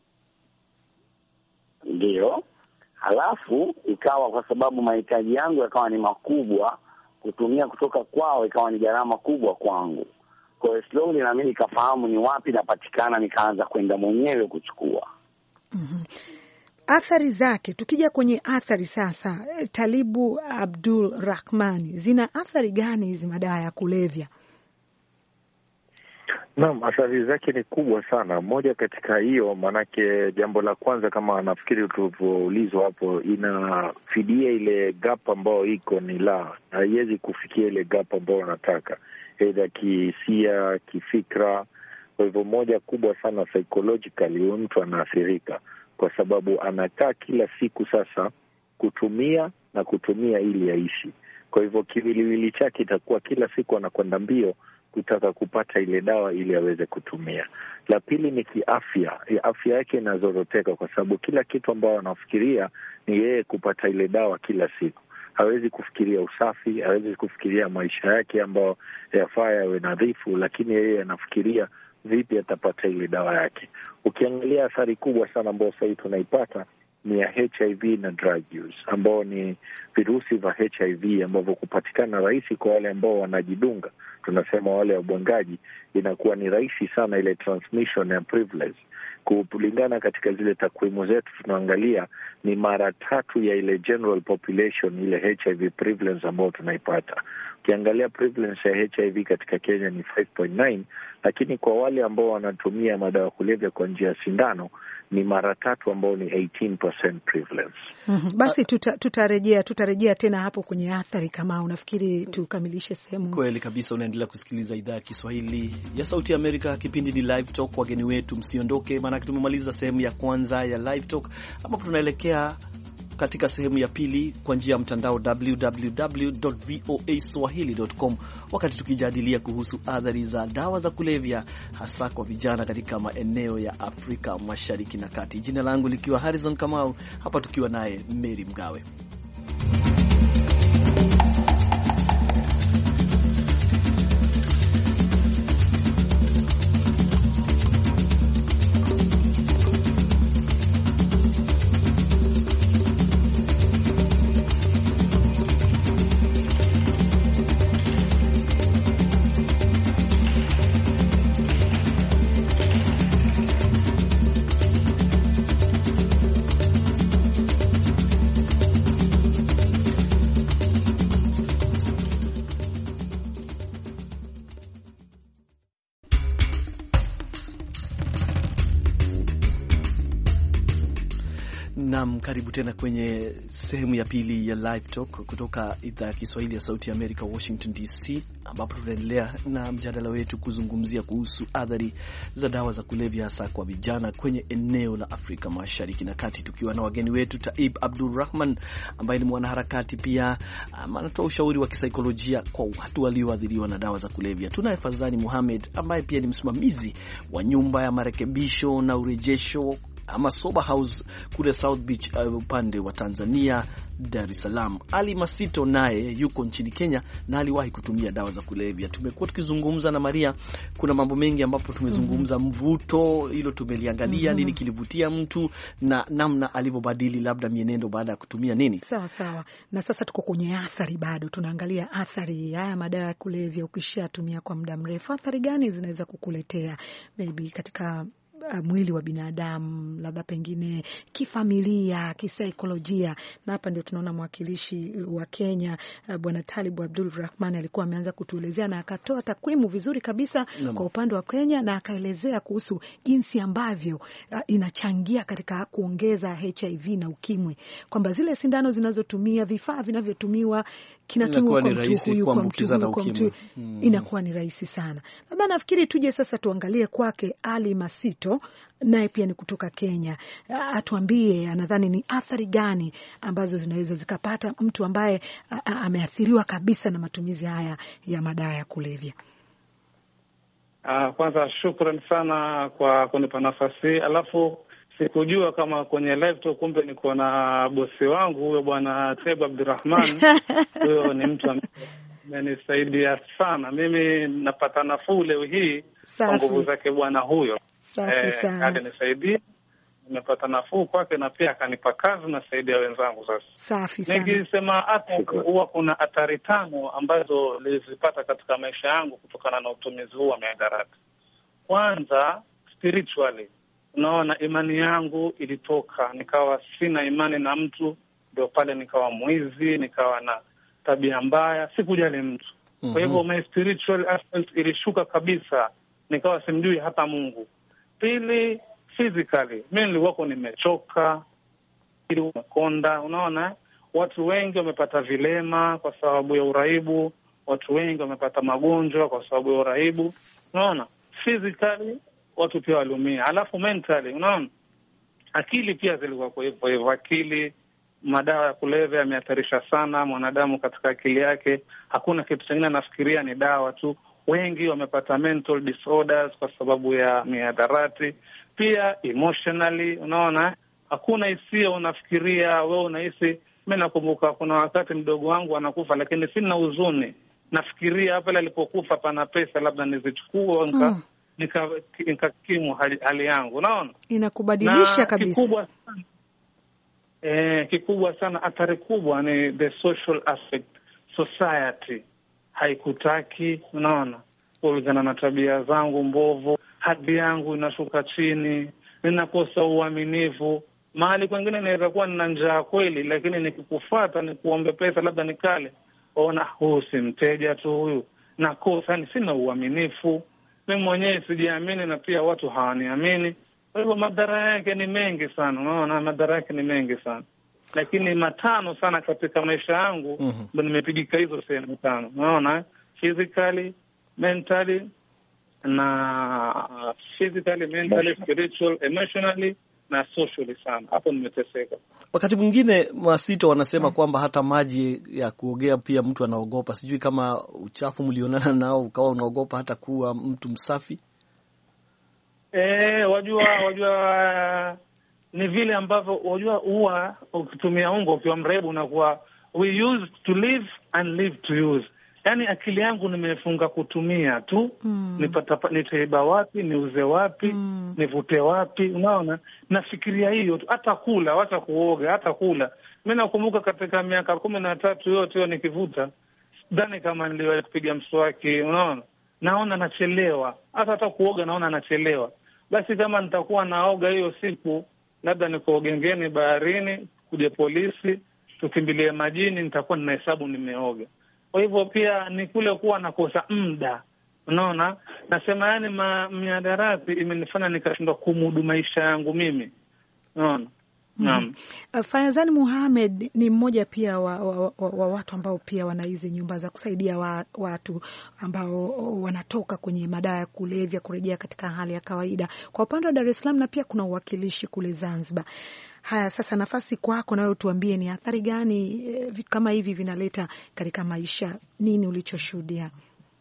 Ndio. Halafu ikawa kwa sababu mahitaji yangu yakawa ni makubwa, kutumia kutoka kwao ikawa ni gharama kubwa kwangu. Kwa hiyo slowly na mimi nikafahamu ni wapi napatikana, nikaanza kwenda mwenyewe kuchukua. Athari zake, tukija kwenye athari sasa, Talibu Abdul Rahmani, zina athari gani hizi madawa ya kulevya? Naam, athari zake ni kubwa sana. Moja katika hiyo, manake jambo la kwanza, kama nafikiri tulivyoulizwa hapo, inafidia ile gap ambayo iko, ni haiwezi kufikia ile gap ambayo nataka, aidha kihisia, kifikra. Kwa hivyo moja kubwa sana, psychologically mtu anaathirika, kwa sababu anakaa kila siku sasa kutumia ili yaishi. Kwa hivyo kiwiliwili chake itakuwa kila siku anakwenda mbio kutaka kupata ile dawa ili aweze kutumia. La pili ni kiafya. Afya yake inazoroteka, kwa sababu kila kitu ambayo anafikiria ni yeye kupata ile dawa kila siku. Hawezi kufikiria usafi, hawezi kufikiria maisha yake ambayo yafaa yawe nadhifu, lakini yeye anafikiria vipi atapata ile dawa yake. Ukiangalia athari kubwa sana ambayo sasa tunaipata ni ya HIV na drug use, ambao ni virusi vya HIV ambavyo kupatikana rahisi kwa wale ambao wanajidunga. Tunasema wale wabwangaji, inakuwa ni rahisi sana ile transmission ya privilege. Kulingana katika zile takwimu zetu tunaangalia ni mara 3 ya ile general population, ile HIV prevalence ambayo tunaipata. Ukiangalia prevalence ya HIV katika Kenya ni 5.9, lakini kwa wale ambao wanatumia madawa kulevya kwa njia ya sindano ni mara 3 ambao ni 18% prevalence. Basi tutarejea tena hapo kwenye athari. Kama unafikiri tukamilishe sehemu. Kweli kabisa, unaendelea kusikiliza idhaa ya Kiswahili ya Sauti ya Amerika. Kipindi ni Live Talk. Wageni wetu msiondoke, maana tumemaliza sehemu ya kwanza ya Live Talk, ambapo tunaelekea katika sehemu ya pili kwa njia ya mtandao www.voaswahili.com, wakati tukijadilia kuhusu athari za dawa za kulevya hasa kwa vijana katika maeneo ya Afrika Mashariki na Kati. Jina langu likiwa Harrison Kamau, hapa tukiwa naye Mary Mgawe. Naam, karibu tena kwenye sehemu ya pili ya Live Talk kutoka idhaa ya Kiswahili ya Sauti ya Amerika, Washington DC, ambapo tunaendelea na mjadala wetu kuzungumzia kuhusu athari za dawa za kulevya hasa kwa vijana kwenye eneo la Afrika Mashariki na Kati, tukiwa na wageni wetu Taib Abdurrahman ambaye ni mwanaharakati pia, anatoa ushauri wa kisaikolojia kwa watu walioathiriwa na dawa za kulevya. Tunaye Fazani Mohamed ambaye pia ni msimamizi wa nyumba ya marekebisho na urejesho ama Sober House kule South Beach upande wa Tanzania, Dar es Salaam. Ali Masito naye yuko nchini Kenya na aliwahi kutumia dawa za kulevya. Tumekuwa tukizungumza na Maria, kuna mambo mengi ambapo tumezungumza mvuto, hilo tumeliangalia, nini kilivutia mtu na namna alivyobadili labda mienendo baada ya kutumia nini. Sawa sawa. Na sasa tuko kwenye athari, bado tunaangalia athari haya madawa ya kulevya ukishatumia kwa muda mrefu. Athari gani zinaweza kukuletea maybe katika mwili wa binadamu, labda pengine kifamilia, kisaikolojia. Na hapa ndio tunaona mwakilishi wa Kenya Bwana Talib Abdurrahman alikuwa ameanza kutuelezea na akatoa takwimu vizuri kabisa kwa upande wa Kenya, na akaelezea kuhusu jinsi ambavyo inachangia katika kuongeza HIV na ukimwi, kwamba zile sindano zinazotumia, vifaa vinavyotumiwa kinatumiwa kwa mtu huyu kwa mtu, inakuwa ni rahisi sana. Labda nafikiri tuje sasa tuangalie kwake Ali Masito, naye pia ni kutoka Kenya. Atuambie anadhani ni athari gani ambazo zinaweza zikapata mtu ambaye ameathiriwa kabisa na matumizi haya ya madawa ya kulevya. Kwanza shukran sana kwa kunipa nafasi. Alafu sikujua kama kwenye live talk kumbe niko na bosi wangu huyo Bwana Taib Abdurrahman. Huyo ni mtu amenisaidia sana. Mimi napata nafuu leo hii kwa nguvu zake bwana huyo. Alinisaidia, nimepata nafuu kwake na pia akanipa kazi na saidia wenzangu sasa. Safi sana. Nikisema hata huwa kuna athari 5 ambazo nilizipata katika maisha yangu kutokana na utumizi huu wa mihadarati. Kwanza, spiritually. Unaona, imani yangu ilitoka, nikawa sina imani na mtu, ndio pale nikawa mwizi, nikawa na tabia mbaya, sikujali mtu. Kwa hivyo my spiritual aspect ilishuka kabisa, nikawa simjui hata Mungu. Pili, physically, mimi nilikuwa nimechoka, ili umekonda. Unaona, watu wengi wamepata vilema kwa sababu ya uraibu, watu wengi wamepata magonjwa kwa sababu ya uraibu. Unaona, physically watu pia walumia. Alafu mentally, unaona, akili pia zilikuwa kwa hivyo. Akili, madawa ya kulevya yamehatarisha sana mwanadamu katika akili yake. Hakuna kitu kingine anafikiria, ni dawa tu. Wengi wamepata mental disorders kwa sababu ya mihadarati. Pia emotionally, unaona, hakuna hisia unafikiria, wewe unahisi. Mimi nakumbuka kuna wakati mdogo wangu anakufa, lakini sina huzuni. Nafikiria hapa alipokufa pana pesa, labda nizichukue nikakimu hali yangu. Unaona, inakubadilisha kabisa. Kikubwa sana, athari kubwa ni the social aspect. Society haikutaki, unaona, kulingana na tabia zangu mbovu, hadhi yangu inashuka chini, ninakosa uaminifu. Mahali kwengine naweza kuwa nina njaa kweli, lakini nikikufuata nikuombe pesa labda nikale, ona huyu si mteja tu huyu, nakosa, ni sina uaminifu. Mimi mwenyewe sijiamini na pia watu hawaniamini. Kwa hivyo madhara yake ni mengi sana, unaona, madhara yake ni mengi sana. Lakini 5 sana katika maisha yangu ndio nimepigika hizo sehemu 5. Unaona, physically, mentally na spiritual, emotionally na socially sana. Hapo nimeteseka. Wakati mwingine Masito wanasema kwamba hata maji ya kuogea pia mtu anaogopa. Sijui kama uchafu mlionana nao ukawa unaogopa hata kuwa mtu msafi. Wajua ni vile ambavyo wajua huwa ukitumia ungo ukiwa mrebu unakuwa we use to live and live to use. Yaani akili yangu nimefunga kutumia tu. Nitaiba wapi, niuze wapi, nivute wapi, unaona? Nafikiria hiyo tu, hata kula, hata kuoga, hata kula. Mimi nakumbuka katika miaka 13 yote hiyo nikivuta, dhani kama niliwahi kupiga mswaki, unaona? Naona nachelewa. Hata kuoga naona nachelewa. Basi kama nitakuwa naoga hiyo siku, labda niko gengeni baharini, kuja polisi, tukimbilie majini, nitakuwa ninahesabu nimeoga. Kwa hivyo pia ni kule kuwa nakosa muda. Unaona? Nasema yani mihadarati imenifanya nikashindwa kumudu maisha yangu mimi. Unaona? Naam. Fayazani Muhammad ni mmoja pia wa watu ambao pia wana hizi nyumba za kusaidia watu ambao wanatoka kwenye madawa ya kulevya kurejea katika hali ya kawaida kwa upande wa Dar es Salaam, na pia kuna uwakilishi kule Zanzibar. Haya, sasa nafasi kwako, nawe tuambie ni athari gani vitu kama hivi vinaleta katika maisha, nini ulichoshuhudia?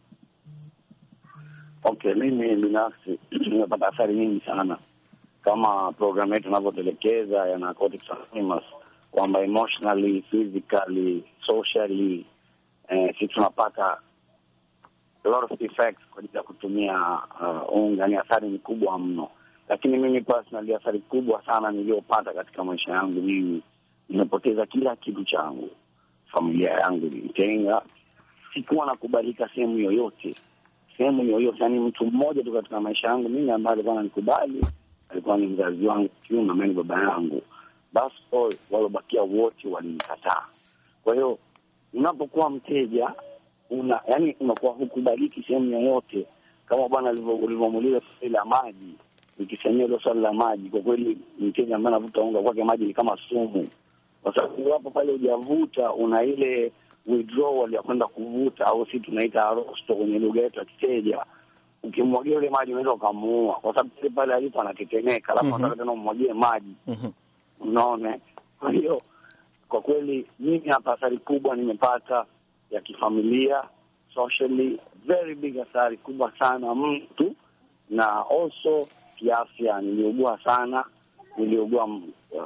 Okay, mimi binafsi nimepata athari nyingi sana, kama program yetu inavyotelekeza ya Narcotics Anonymous, kwamba emotionally, physically, socially, sisi tunapata a lot of effects kwa ajili ya kutumia unga. Ni athari ni kubwa mno, lakini mimi personally athari kubwa sana niliyopata katika maisha yangu, mimi nimepoteza kila kitu changu. Familia yangu ilitenga, sikuwa nakubalika sehemu yoyote. Yani mtu mmoja tu katika maisha yangu mimi ambaye alikuwa ananikubali alikuwa ni mzazi wangu kiume, ambaye ni baba yangu. Basi walobakia wote walinikataa. Kwa hiyo unapokuwa mteja unakuwa hukubaliki sehemu yoyote. Kama bwana alivyomuuliza swali la maji, nikisemea ile swali la maji, kwa kweli mteja ambaye anavuta unga kwake maji ni kama sumu, kwa sababu hapo pale hujavuta una ile withdrawal ya kwenda kuvuta, au sisi tunaita rosto kwenye lugha yetu ya kiteja. Ukimwagia ile maji unaweza ukamuua, kwa sababu pale alipo anatetemeka, alafu anataka tena umwagie maji. Unaona? Kwa hiyo kwa kweli mimi hapa athari kubwa nimepata ya kifamilia, socially, very big athari kubwa sana mtu, na also kiafya. Niliugua sana, niliugua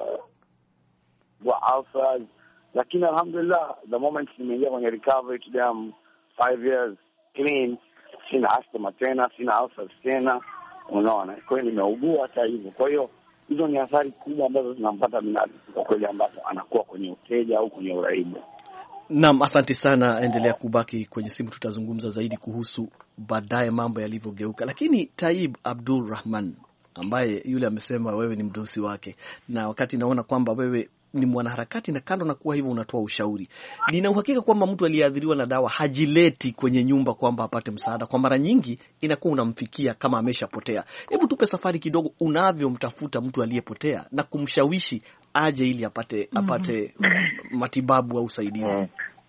ulcers, lakini alhamdulillah the moment nimeingia kwenye recovery today, I'm 5 years clean, sina asthma tena, sina ulcers tena. Unaona, kwa hiyo nimeugua hata hivyo. Kwa hiyo hizo ni athari kubwa ambazo zinampata binadamu kwa kweli, ambapo anakuwa kwenye uteja au kwenye uraibu. Naam, asante sana, endelea kubaki kwenye simu, tutazungumza zaidi kuhusu baadaye mambo yalivyogeuka. Lakini Taib Abdul Rahman, ambaye yule amesema wewe ni mdosi wake, na wakati naona kwamba wewe ni mwanaharakati na kando na kuwa hivyo unatoa ushauri, nina uhakika kwamba mtu aliyeathiriwa na dawa hajileti kwenye nyumba kwamba apate msaada. Kwa mara nyingi inakuwa unamfikia kama ameshapotea. Hebu tupe safari kidogo unavyomtafuta mtu aliyepotea na kumshawishi aje ili apate matibabu au usaidizi.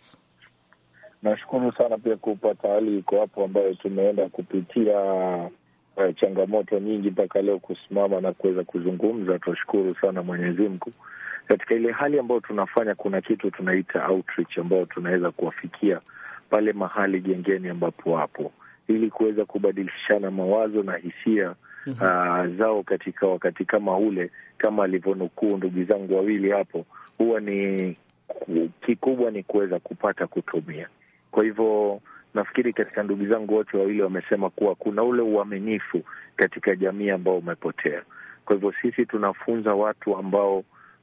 Nashukuru sana pia kupata hali iko hapo, ambayo tumeenda kupitia changamoto nyingi mpaka leo kusimama na kuweza kuzungumza. Tunashukuru sana Mwenyezi Mungu. Katika ile hali ambayo tunafanya, kuna kitu tunaita outreach, ambayo tunaweza kuwafikia pale mahali gengeni ambapo wapo, ili kuweza kubadilishana mawazo na hisia zao katika wakati kama ule. Kama alivyonukuu ndugu zangu wawili hapo, huwa ni kikubwa ni kuweza kupata kutumia. Kwa hivyo nafikiri katika ndugu zangu wote wawili wamesema kuwa kuna ule uaminifu katika jamii ambao umepotea. Kwa hivyo sisi tunafunza watu ambao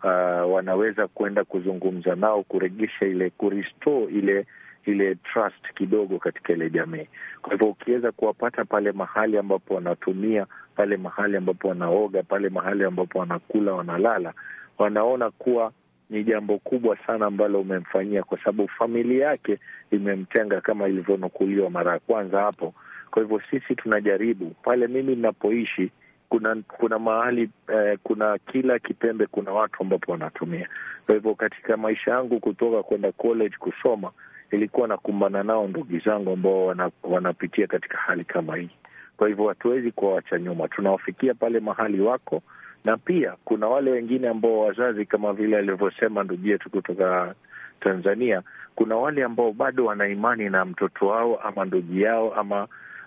wanaweza kwenda kuzungumza nao, kuregesha ile, kurestore ile trust kidogo katika ile jamii. Kwa hivyo ukiweza kuwapata pale mahali ambapo wanatumia, pale mahali ambapo wanaoga, pale mahali ambapo wanakula, wanalala, wanaona kuwa ni jambo kubwa sana ambalo umemfanyia, kwa sababu familia yake imemtenga kama ilivyonukuliwa mara ya kwanza hapo. Kwa hivyo sisi tunajaribu pale, mimi ninapoishi kuna mahali kuna kila kipembe kuna watu ambapo wanatumia. Kwa hivyo katika maisha yangu kutoka kwenda college kusoma, ilikuwa nakumbana nao ndugu zangu ambao wanapitia katika hali kama hii. Kwa hivyo hatuwezi kuacha nyuma, tunawafikia pale mahali wako. Na pia kuna wale wengine ambao wazazi, kama vile alivyosema ndugu yetu kutoka Tanzania, kuna wale ambao bado wana imani na mtoto wao ama ndugu yao ama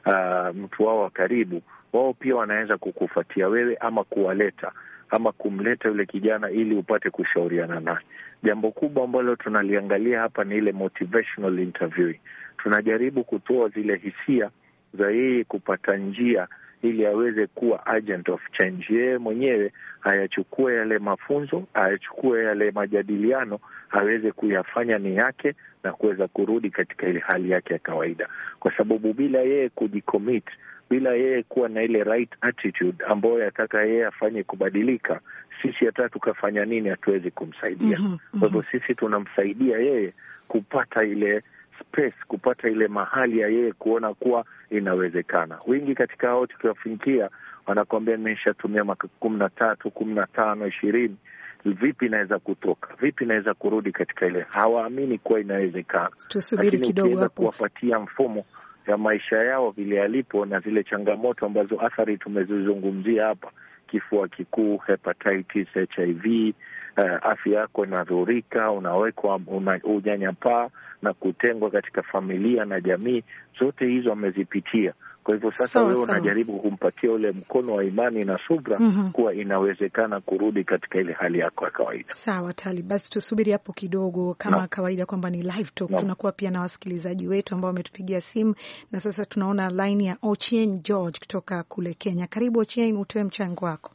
mtu wao wa karibu. Wao pia wanaweza kukufuatia wewe ama kuwaleta ama kumleta yule kijana ili upate kushauriana naye. Jambo kubwa ambalo tunaliangalia hapa ni ile motivational interviewing. Tunajaribu kutoa zile hisia za yeye kupata njia ili aweze kuwa agent of change. Yeye mwenyewe ayachukue yale mafunzo, ayachukue yale majadiliano, aweze kuyafanya ni yake na kuweza kurudi katika ile hali yake ya kawaida. Kwa sababu bila yeye kujicommit, bila yeye kuwa na ile right attitude ambayo yataka yeye afanye kubadilika, sisi hata tukafanya nini hatuwezi kumsaidia. Kwa hivyo sisi tunamsaidia yeye kupata ile space, kupata ile mahali ya yeye kuona kuwa inawezekana. Wengi katika hao tukiwafikia wanakuambia nimeshatumia miaka 13, 15, 20, vipi inaweza kutoka, vipi inaweza kurudi katika ile. Hawaamini kuwa inawezekana. Tusubiri kidogo hapo, kuwapatia mfumo ya maisha yao vile yalipo na zile changamoto ambazo athari tumezizungumzia hapa, kifua kikuu, hepatitis, HIV, afya yako inadhurika, unawekwa unyanyapaa na kutengwa katika familia na jamii, zote hizo wamezipitia. Kwa hivyo sasa wewe unajaribu kumpatia ule mkono wa imani na subra kuwa inawezekana kurudi katika ile hali yako ya kawaida. Sawa Tali, basi tusubiri hapo kidogo kama kawaida kwamba ni live talk. Tunakuwa pia na wasikilizaji wetu ambao wametupigia simu, na sasa tunaona line ya Ochieng George kutoka kule Kenya. Karibu Ochieng, utoe mchango wako.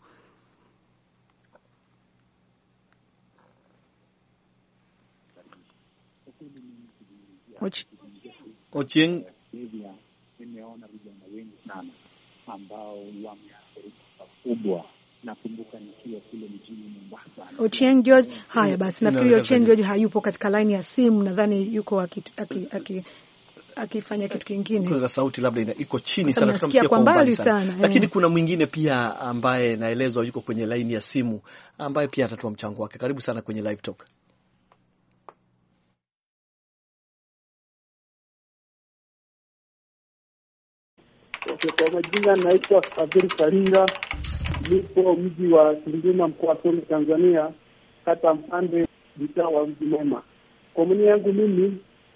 Ochieng, nimeona vijana wengi sana ambao wameathirika pakubwa. Nakumbuka nikiwa kule mjini Mombasa. Ochieng George, haya basi nafikiri Ochieng George hayupo katika line ya simu, nadhani yuko akifanya kitu kingine. Kwa sauti labda iko chini sana, tunamsikia kwa mbali sana. Lakini kuna mwingine pia ambaye naelezwa yuko kwenye line ya simu ambaye pia atatoa mchango wake. Karibu sana kwenye live talk. Kwa majina naitwa Fadhili Karinga, nipo mji wa Tunduma, mkoa wa Songwe, Tanzania, kata Mpande, mtaa wa Mji Mwema. Kwa maoni yangu mimi,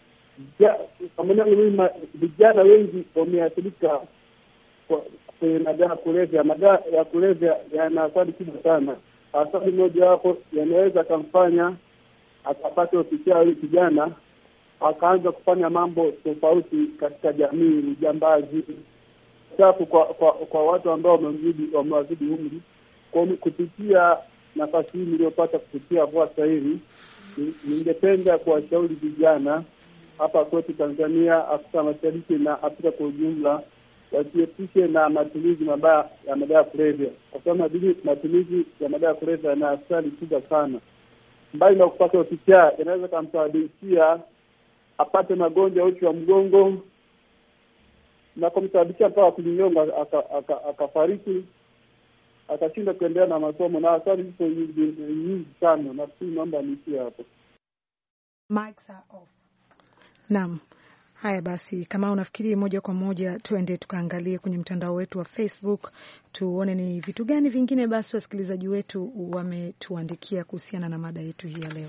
vijana wengi wameathirika kwenye madawa ya kulevya. Madawa ya kulevya yana athari kubwa sana. Athari moja wapo yanaweza kumfanya akapata ufikia yule kijana akaanza kufanya mambo tofauti katika jamii, ujambazi, chafu kwa watu ambao wamewazidi umri. Kwa kupitia nafasi hii niliyopata kupitia voice hili, ningependa kuwashauri vijana hapa kwetu Tanzania, Afrika Mashariki na Afrika kwa ujumla, wasiepushe na matumizi mabaya ya madawa ya kulevya, kwa sababu matumizi ya madawa ya kulevya yana athari kubwa sana. Mbali na kupata ufikia, inaweza kumsababishia apate magonjwa ya uti wa mgongo na kumsababishia mpaka kujinyonga, akafariki, akashinda kuendelea na masomo, na athari hizo nyingi sana. Na naomba niishie hapo. Mics are off. Naam. Haya basi, kama unafikiri moja kwa moja tuende tukaangalie kwenye mtandao wetu wa Facebook tuone ni vitu gani vingine basi wasikilizaji wetu wametuandikia kuhusiana na mada yetu hii ya leo.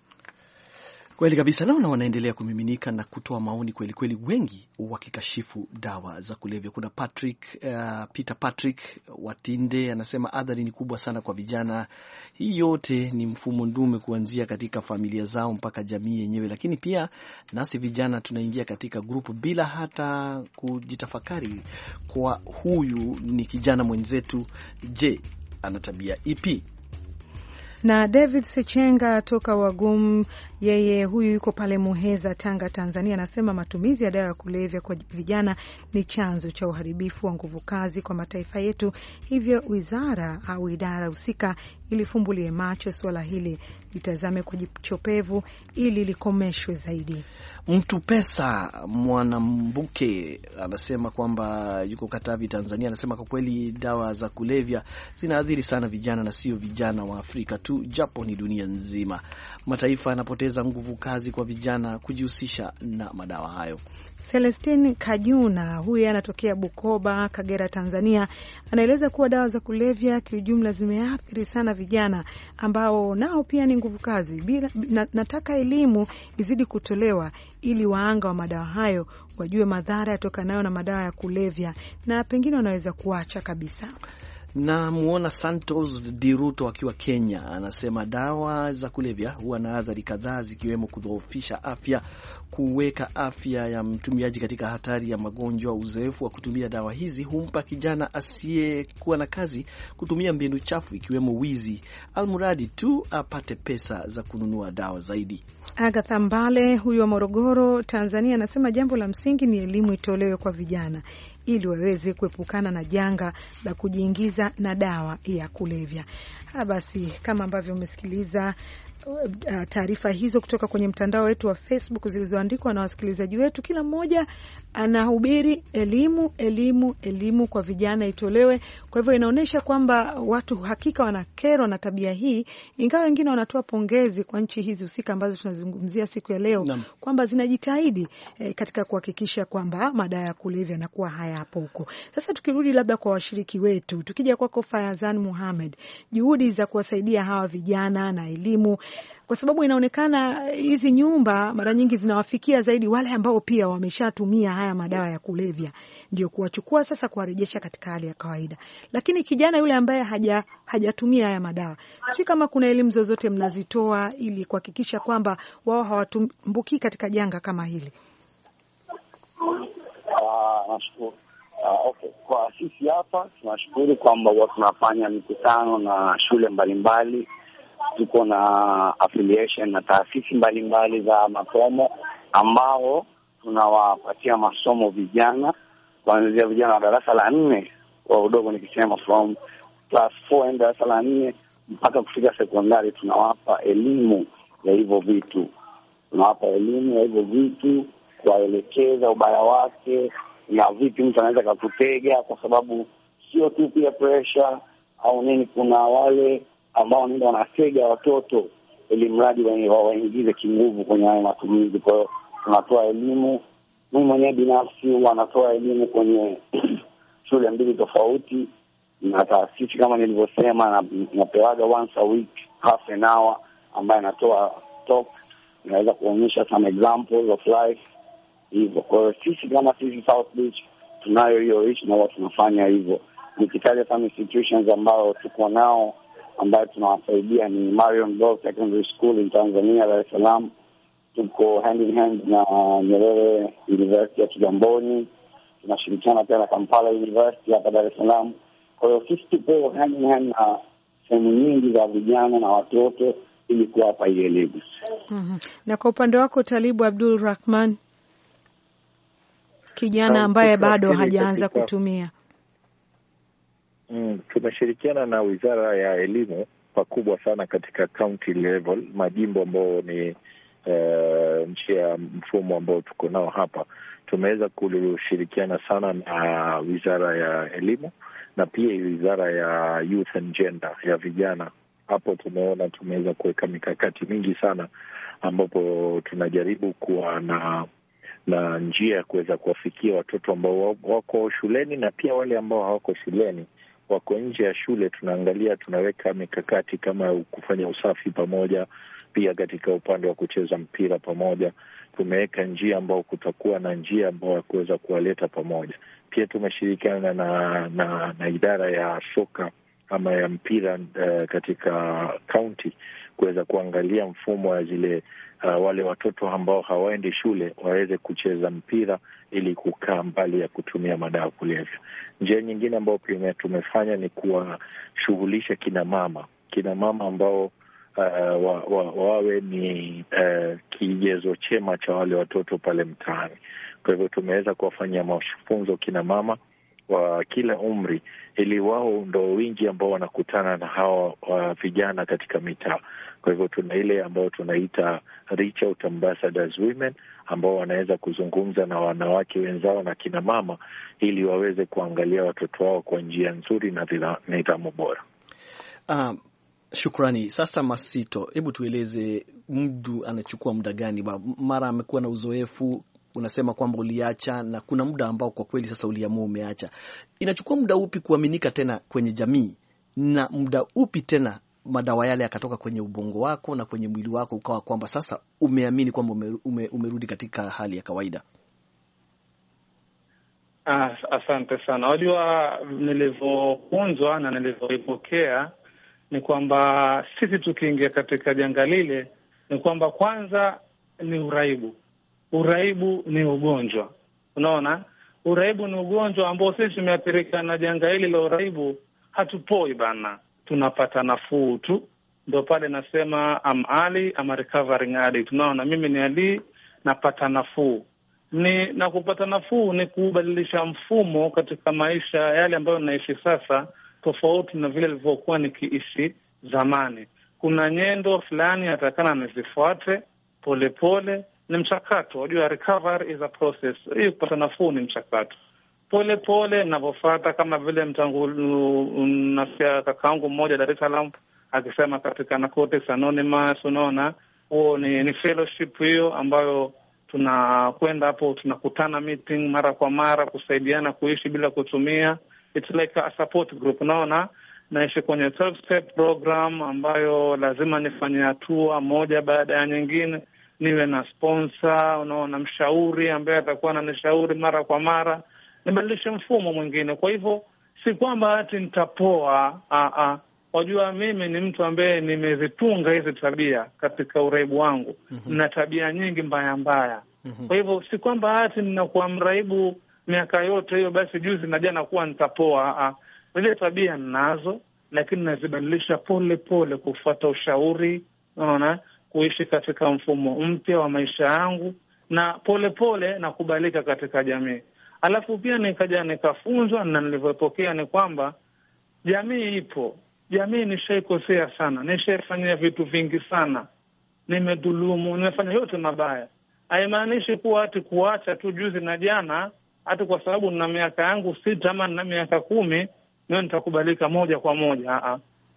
Kweli kabisa, naona wanaendelea kumiminika na kutoa maoni kweli kweli, wengi wakikashifu dawa za kulevya. Kuna Peter Patrick Watinde anasema athari ni kubwa sana kwa vijana. Hii yote ni mfumo ndume kuanzia katika familia zao mpaka jamii yenyewe, lakini pia nasi vijana tunaingia katika grupu bila hata kujitafakari kwa huyu ni kijana mwenzetu, je, ana tabia ipi? Na David Sechenga toka Wagum, yeye huyu yuko pale Muheza, Tanga, Tanzania, anasema matumizi ya dawa ya kulevya kwa vijana ni chanzo cha uharibifu wa nguvu kazi kwa mataifa yetu. Hivyo wizara au idara husika ilifumbulie macho suala hili, litazame kwa jicho pevu ili likomeshwe zaidi. Mtu Pesa Mwanambuke anasema kwamba yuko Katavi, Tanzania, anasema kwa kweli dawa za kulevya zinaathiri sana vijana na sio vijana wa Afrika tu, japo ni dunia nzima. Mataifa yanapoteza nguvu kazi kwa vijana kujihusisha na madawa hayo. Celestine Kajuna, huyu anatokea Bukoba, Kagera, Tanzania, anaeleza kuwa dawa za kulevya kiujumla zimeathiri sana vijana ambao nao pia ni nguvu kazi. Nataka elimu izidi kutolewa ili waanga wa madawa hayo wajue madhara yatokanayo na madawa ya kulevya na pengine wanaweza kuacha kabisa. Na muona Santos Diruto akiwa Kenya anasema dawa za kulevya huwa na athari kadhaa zikiwemo kudhoofisha afya, kuweka afya ya mtumiaji katika hatari ya magonjwa. Uzoefu wa kutumia dawa hizi humpa kijana asiyekuwa na kazi kutumia mbinu chafu ikiwemo wizi, almuradi tu apate pesa za kununua dawa zaidi. Agatha Mbale huyu wa Morogoro, Tanzania, anasema jambo la msingi ni elimu itolewe kwa vijana ili waweze kuepukana na janga la kujiingiza na dawa ya kulevya. Basi kama ambavyo umesikiliza taarifa hizo kutoka kwenye mtandao wetu wa Facebook zilizoandikwa na wasikilizaji wetu. Kila mmoja anahubiri elimu kwa vijana itolewe. Kwa hivyo inaonyesha kwamba watu hakika wanakerwa na tabia hii, ingawa wengine wanatoa pongezi kwa nchi hizi husika ambazo tunazungumzia siku ya leo kwamba zinajitahidi katika kuhakikisha kwamba madawa ya kulevya yanakuwa hayapo huko. Sasa tukirudi labda kwa washiriki wetu, tukija kwako Fayazan Muhammad, juhudi za kuwasaidia hawa vijana na elimu, kwa sababu inaonekana hizi nyumba mara nyingi zinawafikia zaidi wale ambao pia wameshatumia haya madawa ya kulevya, ndio kuwachukua sasa kuwarejesha katika hali ya kawaida. Lakini kijana yule ambaye hajatumia haya madawa, sio kama kuna elimu zozote mnazitoa ili kuhakikisha kwamba wao hawatumbuki katika janga kama hili? Nashukuru. Okay, kwa sisi hapa tunashukuru kwamba watu tunafanya mikutano na shule mbalimbali. Tuko na affiliation na taasisi mbalimbali za masomo ambao tunawapatia masomo vijana, kuanzia vijana wa darasa la 4 kwa udogo, nikisema from class 4 and darasa la 4 mpaka kufika sekondari. Tunawapa elimu ya hivyo vitu, kuwaelekeza ubaya wake na vipi mtu anaweza kukutega, kwa sababu sio tu peer pressure au nini. Kuna wale ambao ndio wanatega watoto ili mradi waingize kinguvu kwenye hayo matumizi. Kwa hiyo tunatoa elimu. Mimi mwenyewe binafsi wanatoa elimu kwenye shule mbili tofauti, na taasisi kama nilivyosema, na napewaga once a week half an hour ambaye anatoa talk, naweza kuonyesha some examples of life hivyo. Kwa hiyo sisi kama sisi South Beach tunayo hiyo reach na watu tunafanya hivyo. Nikitaja some institutions ambao tuko nao ambayo tunawasaidia ni Marion Girls Secondary School in Tanzania, Dar es Salaam. Tuko hand in hand na Nyerere University ya Kigamboni. Tunashirikiana pia na Kampala University hapa Dar es Salaam. Kwa hiyo sisi tupo hand in hand na sehemu nyingi za vijana na watoto ili kuwapa hii elimu. Na kwa upande wako Talibu Abdul Rahman, kijana ambaye bado hajaanza kutumia? Tumeshirikiana na Wizara ya Elimu pakubwa sana katika county level, majimbo ambao ni nchi ya mfumo ambao tuko nao hapa. Tumeweza kushirikiana sana na Wizara ya Elimu na pia Wizara ya Youth and Gender, ya vijana. Hapo tumeona tumeweza kuweka mikakati mingi sana ambapo tunajaribu kuwa na njia ya kuweza kuwafikia watoto ambao wako shuleni na pia wale ambao hawako shuleni, wako nje ya shule. Tunaangalia, tunaweka mikakati kama kufanya usafi pamoja, pia katika upande wa kucheza mpira pamoja. Tumeweka njia ambao kutakuwa na njia ambao ya kuweza kuwaleta pamoja. Pia tumeshirikiana na idara ya soka ama ya mpira katika county kuweza kuangalia mfumo wa zile wale watoto ambao hawaendi shule waweze kucheza mpira ili kukaa mbali ya kutumia madawa kulevya. Njia nyingine ambayo pia tumefanya ni kuwashughulisha kina mama ambao wawe ni kigezo chema cha wale watoto pale mtaani. Kwa hivyo tumeweza kuwafanyia mafunzo kina mama wa kila umri, ili wao ndo wingi ambao wanakutana na hawa vijana katika mitaa. Kwa hivyo tuna ile ambao tunaita Reach Out Ambassadors Women, ambao wanaweza kuzungumza na wanawake wenzao na kina mama ili waweze kuangalia watoto wao kwa njia nzuri na nidhamu bora. Shukrani. Sasa Masito, hebu tueleze, mtu anachukua muda gani? Mara amekuwa na uzoefu, unasema kwamba uliacha, na kuna muda ambao kwa kweli sasa uliamua umeacha. Inachukua muda upi kuaminika tena kwenye jamii, na muda upi tena madawa yale yakatoka kwenye ubongo wako na kwenye mwili wako ukawa kwamba sasa umeamini kwamba umerudi katika hali ya kawaida? Asante sana. Wajua, nilivyofunzwa na nilivyoipokea ni kwamba sisi tukiingia katika janga lile ni kwamba kwanza ni uraibu. Uraibu ni ugonjwa. Unaona? Uraibu ni ugonjwa ambao sisi tumeathirika na janga hili la uraibu, hatupoi bana. Tunapata nafuu tu. Ndio pale nasema I'm a recovering addict. Unaona, mimi ni Ali, napata nafuu. Na kupata nafuu ni kubadilisha mfumo katika maisha yale ambayo naishi sasa, tofauti na vile nilivyokuwa nikiishi zamani. kuna nyendo fulani atakana nizifuate polepole. Ni mchakato, unajua recovery is a process. Hii kupata nafuu ni mchakato. Polepole ninavyofuata, kama vile nasikia kakaangu mmoja Dar es Salaam akisema katika Narcotics Anonymous, unaona huo ni fellowship hiyo ambayo tunakwenda hapo, tunakutana meeting mara kwa mara kusaidiana kuishi bila kutumia. It's like a support group, unaona. Naishi kwenye 12-step program ambayo lazima nifanye hatua moja baada ya nyingine, niwe na sponsor, unaona, mshauri ambaye atakuwa ananishauri mara kwa mara, nibadilishe mfumo mwingine. Kwa hivyo si kwamba ati nitapoa. Wajua mimi ni mtu ambaye nimezitunga hizi tabia katika uraibu wangu. Na tabia nyingi mbaya mbaya. Kwa hivyo si kwamba ati ninakuwa mraibu miaka yote hiyo basi juzi na jana kuwa nitapoa. Zile tabia ninazo, lakini nazibadilisha pole pole kufuata ushauri, unaona, kuishi katika mfumo mpya wa maisha yangu, na pole pole na kubalika katika jamii. Alafu pia nikaja nikafunzwa, na nilivyopokea ni kwamba jamii ipo. Jamii nishaikosea sana, nishaifanyia vitu vingi sana, nimedhulumu, nimefanya yote mabaya. Haimaanishi kuwa ati kuacha tu juzi na jana, hata kwa sababu nina miaka yangu 6 ama nina miaka 10 ndio nitakubalika moja kwa moja.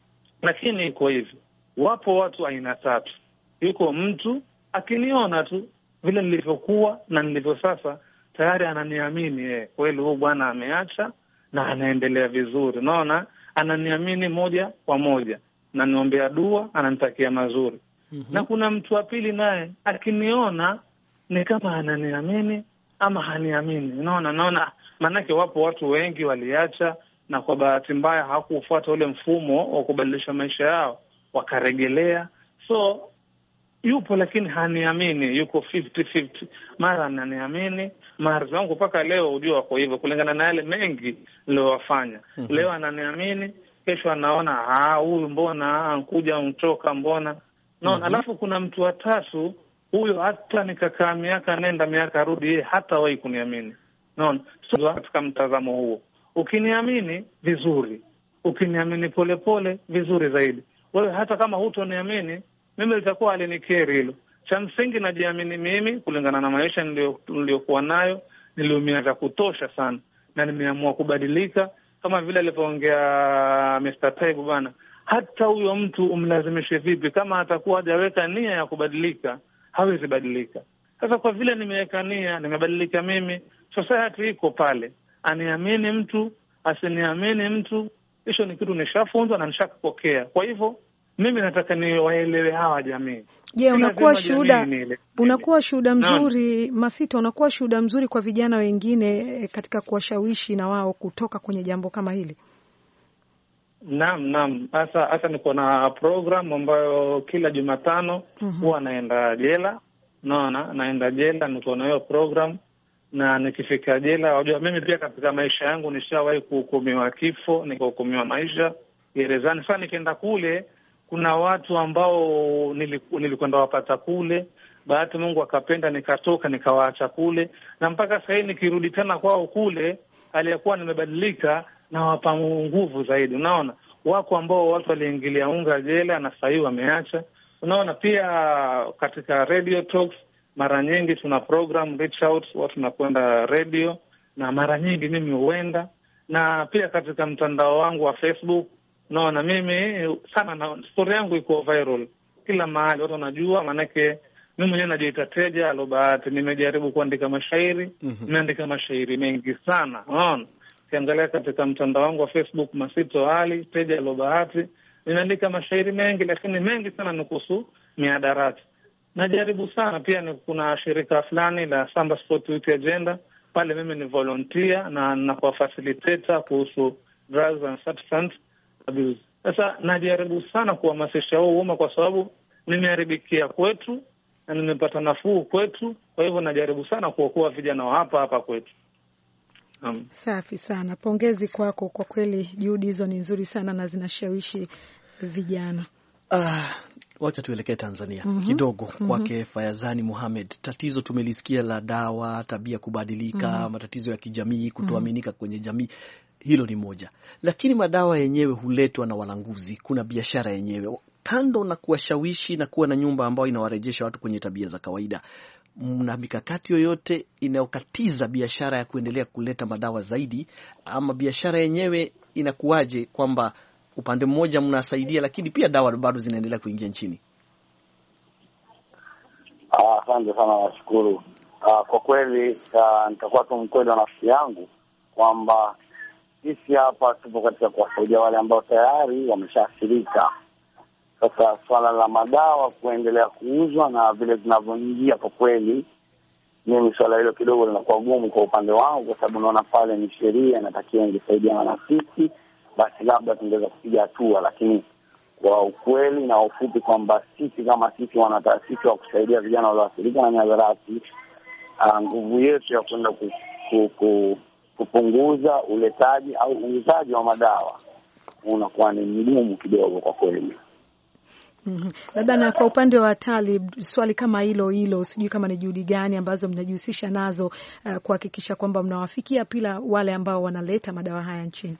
Lakini iko hivi, wapo watu aina 3. Yuko mtu akiniona tu vile nilivyokuwa na nilivyo sasa, tayari ananiamini kweli huyu bwana ameacha na anaendelea vizuri, unaona, ananiamini moja kwa moja, na niombea dua, ananitakia mazuri. Na kuna mtu wa pili naye akiniona ni kama ananiamini ama haniamini, unaona. Maanake wapo watu wengi waliacha na kwa bahati mbaya hawakufuata ule mfumo wa kubadilisha maisha yao, wakaregelea. So yupo lakini haniamini, yuko 50-50. Mara ananiamini, mara zangu mpaka leo ujua wako hivyo kulingana na yale mengi niliyowafanya. Leo ananiamini, kesho anaona huyu mbona ankuja mtoka mbona. Alafu kuna mtu wa 3, huyo hata nikakaa miaka nenda miaka rudi, yeye hata wahi kuniamini. So katika mtazamo huo, ukiniamini vizuri, ukiniamini polepole vizuri zaidi. Wewe hata kama hutoniamini, mimi litakuwa alinikeri hilo. Cha msingi najiamini mimi kulingana na maisha niliyokuwa nayo. Niliumia za kutosha sana na nimeamua kubadilika, kama vile alivyoongea Mr. Taibu bana. Hata huyo mtu umlazimishe vipi, kama atakuwa hajaweka nia ya kubadilika, hawezi badilika. Sasa kwa vile nimeweka nia, nimebadilika mimi, society iko pale. Aniamini mtu, asiniamini mtu, hicho ni kitu nishafunzwa na nishakupokea. Kwa hivyo mimi nataka niwaelewe hawa jamii. Je, unakuwa shuhuda mzuri Masito, unakuwa shuhuda mzuri kwa vijana wengine katika kuwashawishi na wao kutoka kwenye jambo kama hili? Naam. Hasa niko na program ambayo kila Jumatano huwa naenda jela. Naenda jela, niko na hiyo program, na nikifika jela, wajua mimi pia katika maisha yangu nishawahi kuhukumiwa kifo, nikahukumiwa maisha gerezani. Sasa nikienda kule, kuna watu ambao nilikwenda wapata kule, bahati Mungu akapenda nikatoka nikawaacha kule, na mpaka sasa hivi nikirudi tena kwao kule, aliyekuwa nimebadilika na wapa nguvu zaidi. Unaona, wako ambao watu waliingilia unga jela na sasa hivi wameacha. Unaona, pia katika radio talks mara nyingi tuna program reach out, watu tunakwenda radio, na mara nyingi mimi huenda, na pia katika mtandao wangu wa Facebook. Unaona, mimi sana na story yangu iko viral kila mahali, watu wanajua. Manake mimi mwenyewe najiita Teja Alobahati, nimejaribu kuandika mashairi, nimeandika mashairi mengi sana. Unaona, ukiangalia katika mtandao wangu wa Facebook Masito Ali Teja Alobahati, nimeandika mashairi mengi, lakini mengi sana ni kuhusu mihadarati. Najaribu sana pia, kuna shirika fulani la Samba Sport Youth Agenda, pale mimi ni volunteer na kwa facilitator kuhusu drugs and substance abuse. Sasa najaribu sana kuhamasisha umma, kwa sababu nimeharibikia kwetu na nimepata nafuu kwetu. Kwa hivyo najaribu sana kuokoa vijana wa hapa kwetu. Safi sana, pongezi kwako. Kwa kweli juhudi hizo ni nzuri sana na zinashawishi vijana. Wacha tuelekee Tanzania kidogo kwake Fayazani Mohamed. Tatizo tumelisikia la dawa, tabia kubadilika, matatizo ya kijamii, kutoaminika kwenye jamii, hilo ni moja. Lakini madawa yenyewe huletwa na walanguzi, kuna biashara yenyewe. kando na kuwashawishi na kuwa na nyumba ambayo inawarejesha watu kwenye tabia za kawaida, mna mikakati yoyote inayokatiza biashara ya kuendelea kuleta madawa zaidi, ama biashara yenyewe inakuwaje kwamba upande mmoja mnasaidia lakini pia dawa bado zinaendelea kuingia nchini? Asante sana, nashukuru. Kwa kweli nitakuwa tu mkweli wa nafsi yangu kwamba sisi hapa tupo katika kuwasaidia wale ambao tayari wameshaathirika. Sasa swala la madawa kuendelea kuuzwa na vile zinavyoingia, kwa kweli mimi swala hilo kidogo linakuwa gumu kwa upande wangu, kwa sababu naona pale ni sheria inatakiwa ingesaidiana na sisi, basi labda tungeweza kupiga hatua. Lakini kwa ukweli na ufupi kwamba sisi kama sisi wanataasisi wa kusaidia vijana walioathirika na mihadarati, nguvu yetu ya kwenda kupunguza uletaji au uuzaji wa madawa unakuwa ni mgumu kidogo kwa kweli. Labda na kwa upande wa Talib, swali kama hilo, sijui kama ni juhudi gani ambazo mnajihusisha nazo kuhakikisha kwamba mnawafikia pila wale ambao wanaleta madawa haya nchini?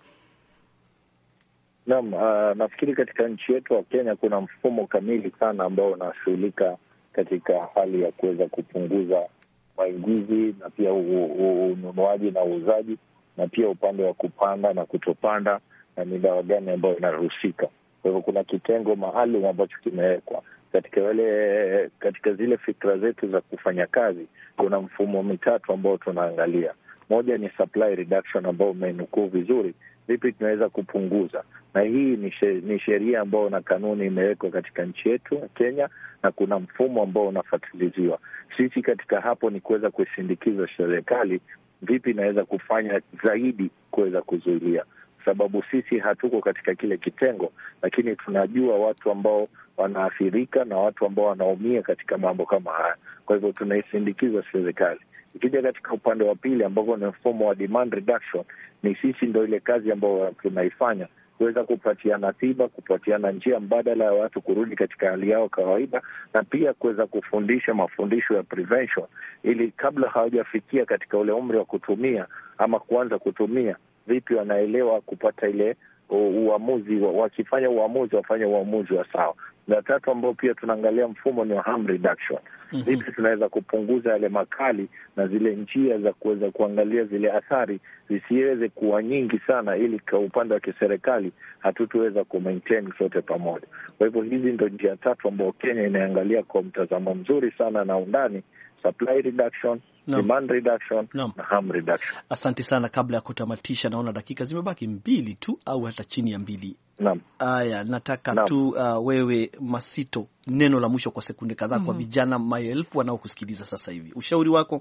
Naam, nafikiri katika nchi yetu ya Kenya kuna mfumo kamili sana ambao unashughulika katika hali ya kuweza kupunguza maingizi na pia ununuaji na uuzaji, na pia upande wa kupanda na kutopanda na ni dawa gani ambayo inaruhusika. Kwa hivyo kuna kitengo maalum ambacho kimewekwa katika zile fikra zetu za kufanya kazi. Kuna mfumo mitatu ambao tunaangalia. Moja ni supply reduction, ambao umenukuu vizuri, vipi tunaweza kupunguza, na hii ni sheria ambayo na kanuni imewekwa katika nchi yetu ya Kenya, na kuna mfumo ambao unafuatiliziwa. Sisi katika hapo ni kuweza kusindikiza serikali vipi inaweza kufanya zaidi kuweza kuzuilia, sababu sisi hatuko katika kile kitengo, lakini tunajua watu ambao wanaathirika na watu ambao wanaumia katika mambo kama haya. Kwa hivyo tunaisindikiza serikali. Ikija katika upande wa pili ambapo ni mfumo wa demand reduction, ni sisi ndio ile kazi ambayo tunaifanya kuweza kupatiana tiba, kupatiana njia mbadala ya watu kurudi katika hali yao kawaida, na pia kuweza kufundisha mafundisho ya prevention, ili kabla hawajafikia katika ule umri wa kutumia ama kuanza kutumia, vipi wanaelewa kupata ile uamuzi, wakifanya uamuzi wafanye uamuzi wa sawa. Na tatu ambao pia tunaangalia mfumo ni wa harm reduction. Vipi tunaweza kupunguza yale makali na zile njia za kuweza kuangalia zile athari zisiweze kuwa nyingi sana, ili kwa upande wa kiserikali hatutoweza kumaintain sote pamoja. Kwa hivyo hizi ndio njia tatu ambao Kenya inaangalia kwa mtazamo mzuri sana na undani: supply reduction, demand reduction na harm reduction. Asante sana. Kabla ya kutamatisha, naona dakika zimebaki 2 tu au hata chini ya 2. Naam. Aya, nataka tu wewe Masito, neno la mwisho kwa sekunde kadhaa kwa vijana maelfu wanaokusikiliza sasa hivi. Ushauri wako?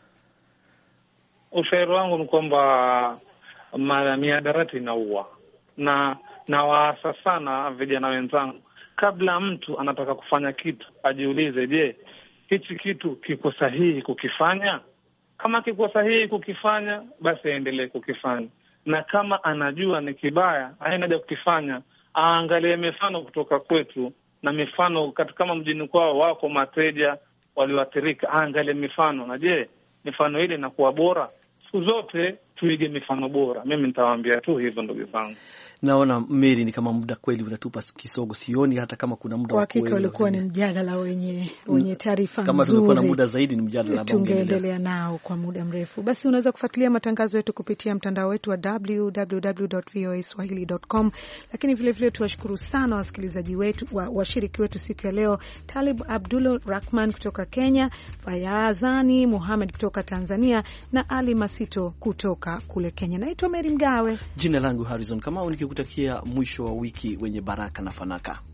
Ushauri wangu ni kwamba mihadarati inaua, na waasa sana vijana wenzangu, kabla mtu anataka kufanya kitu ajiulize, je, hichi kitu kiko sahihi kukifanya? Kama kiko sahihi kukifanya, basi aendelee kukifanya, na kama anajua ni kibaya haina kukifanya, aangalie mifano kutoka kwetu, na mifano kama mjini kwao wako mateja walioathirika, aangalie mifano, na je, mifano ile inakuwa bora? Siku zote tuige mifano bora. Mimi nitawaambia tu hivyo, ndugu zangu. Naona Mary, ni kama muda kweli unatupa kisogo, sioni hata kama kuna muda wa kuweza. Kwa hakika ulikuwa ni mjadala wenye taarifa nzuri. Kama tulikuwa na muda zaidi ni mjadala ambao tungeendelea nao kwa muda mrefu. Basi unaweza kufuatilia matangazo yetu kupitia mtandao wetu wa www.voaswahili.com, lakini vile vile tuwashukuru sana wasikilizaji wetu, washiriki wetu siku ya leo: Talib Abdul Rahman kutoka Kenya, Fayazani Muhammad kutoka Tanzania na Ali Masito kutoka kule Kenya. Naitwa Mary Mgawe. Jina langu Harrison Kamau, nikikutakia mwisho wa wiki wenye baraka na fanaka.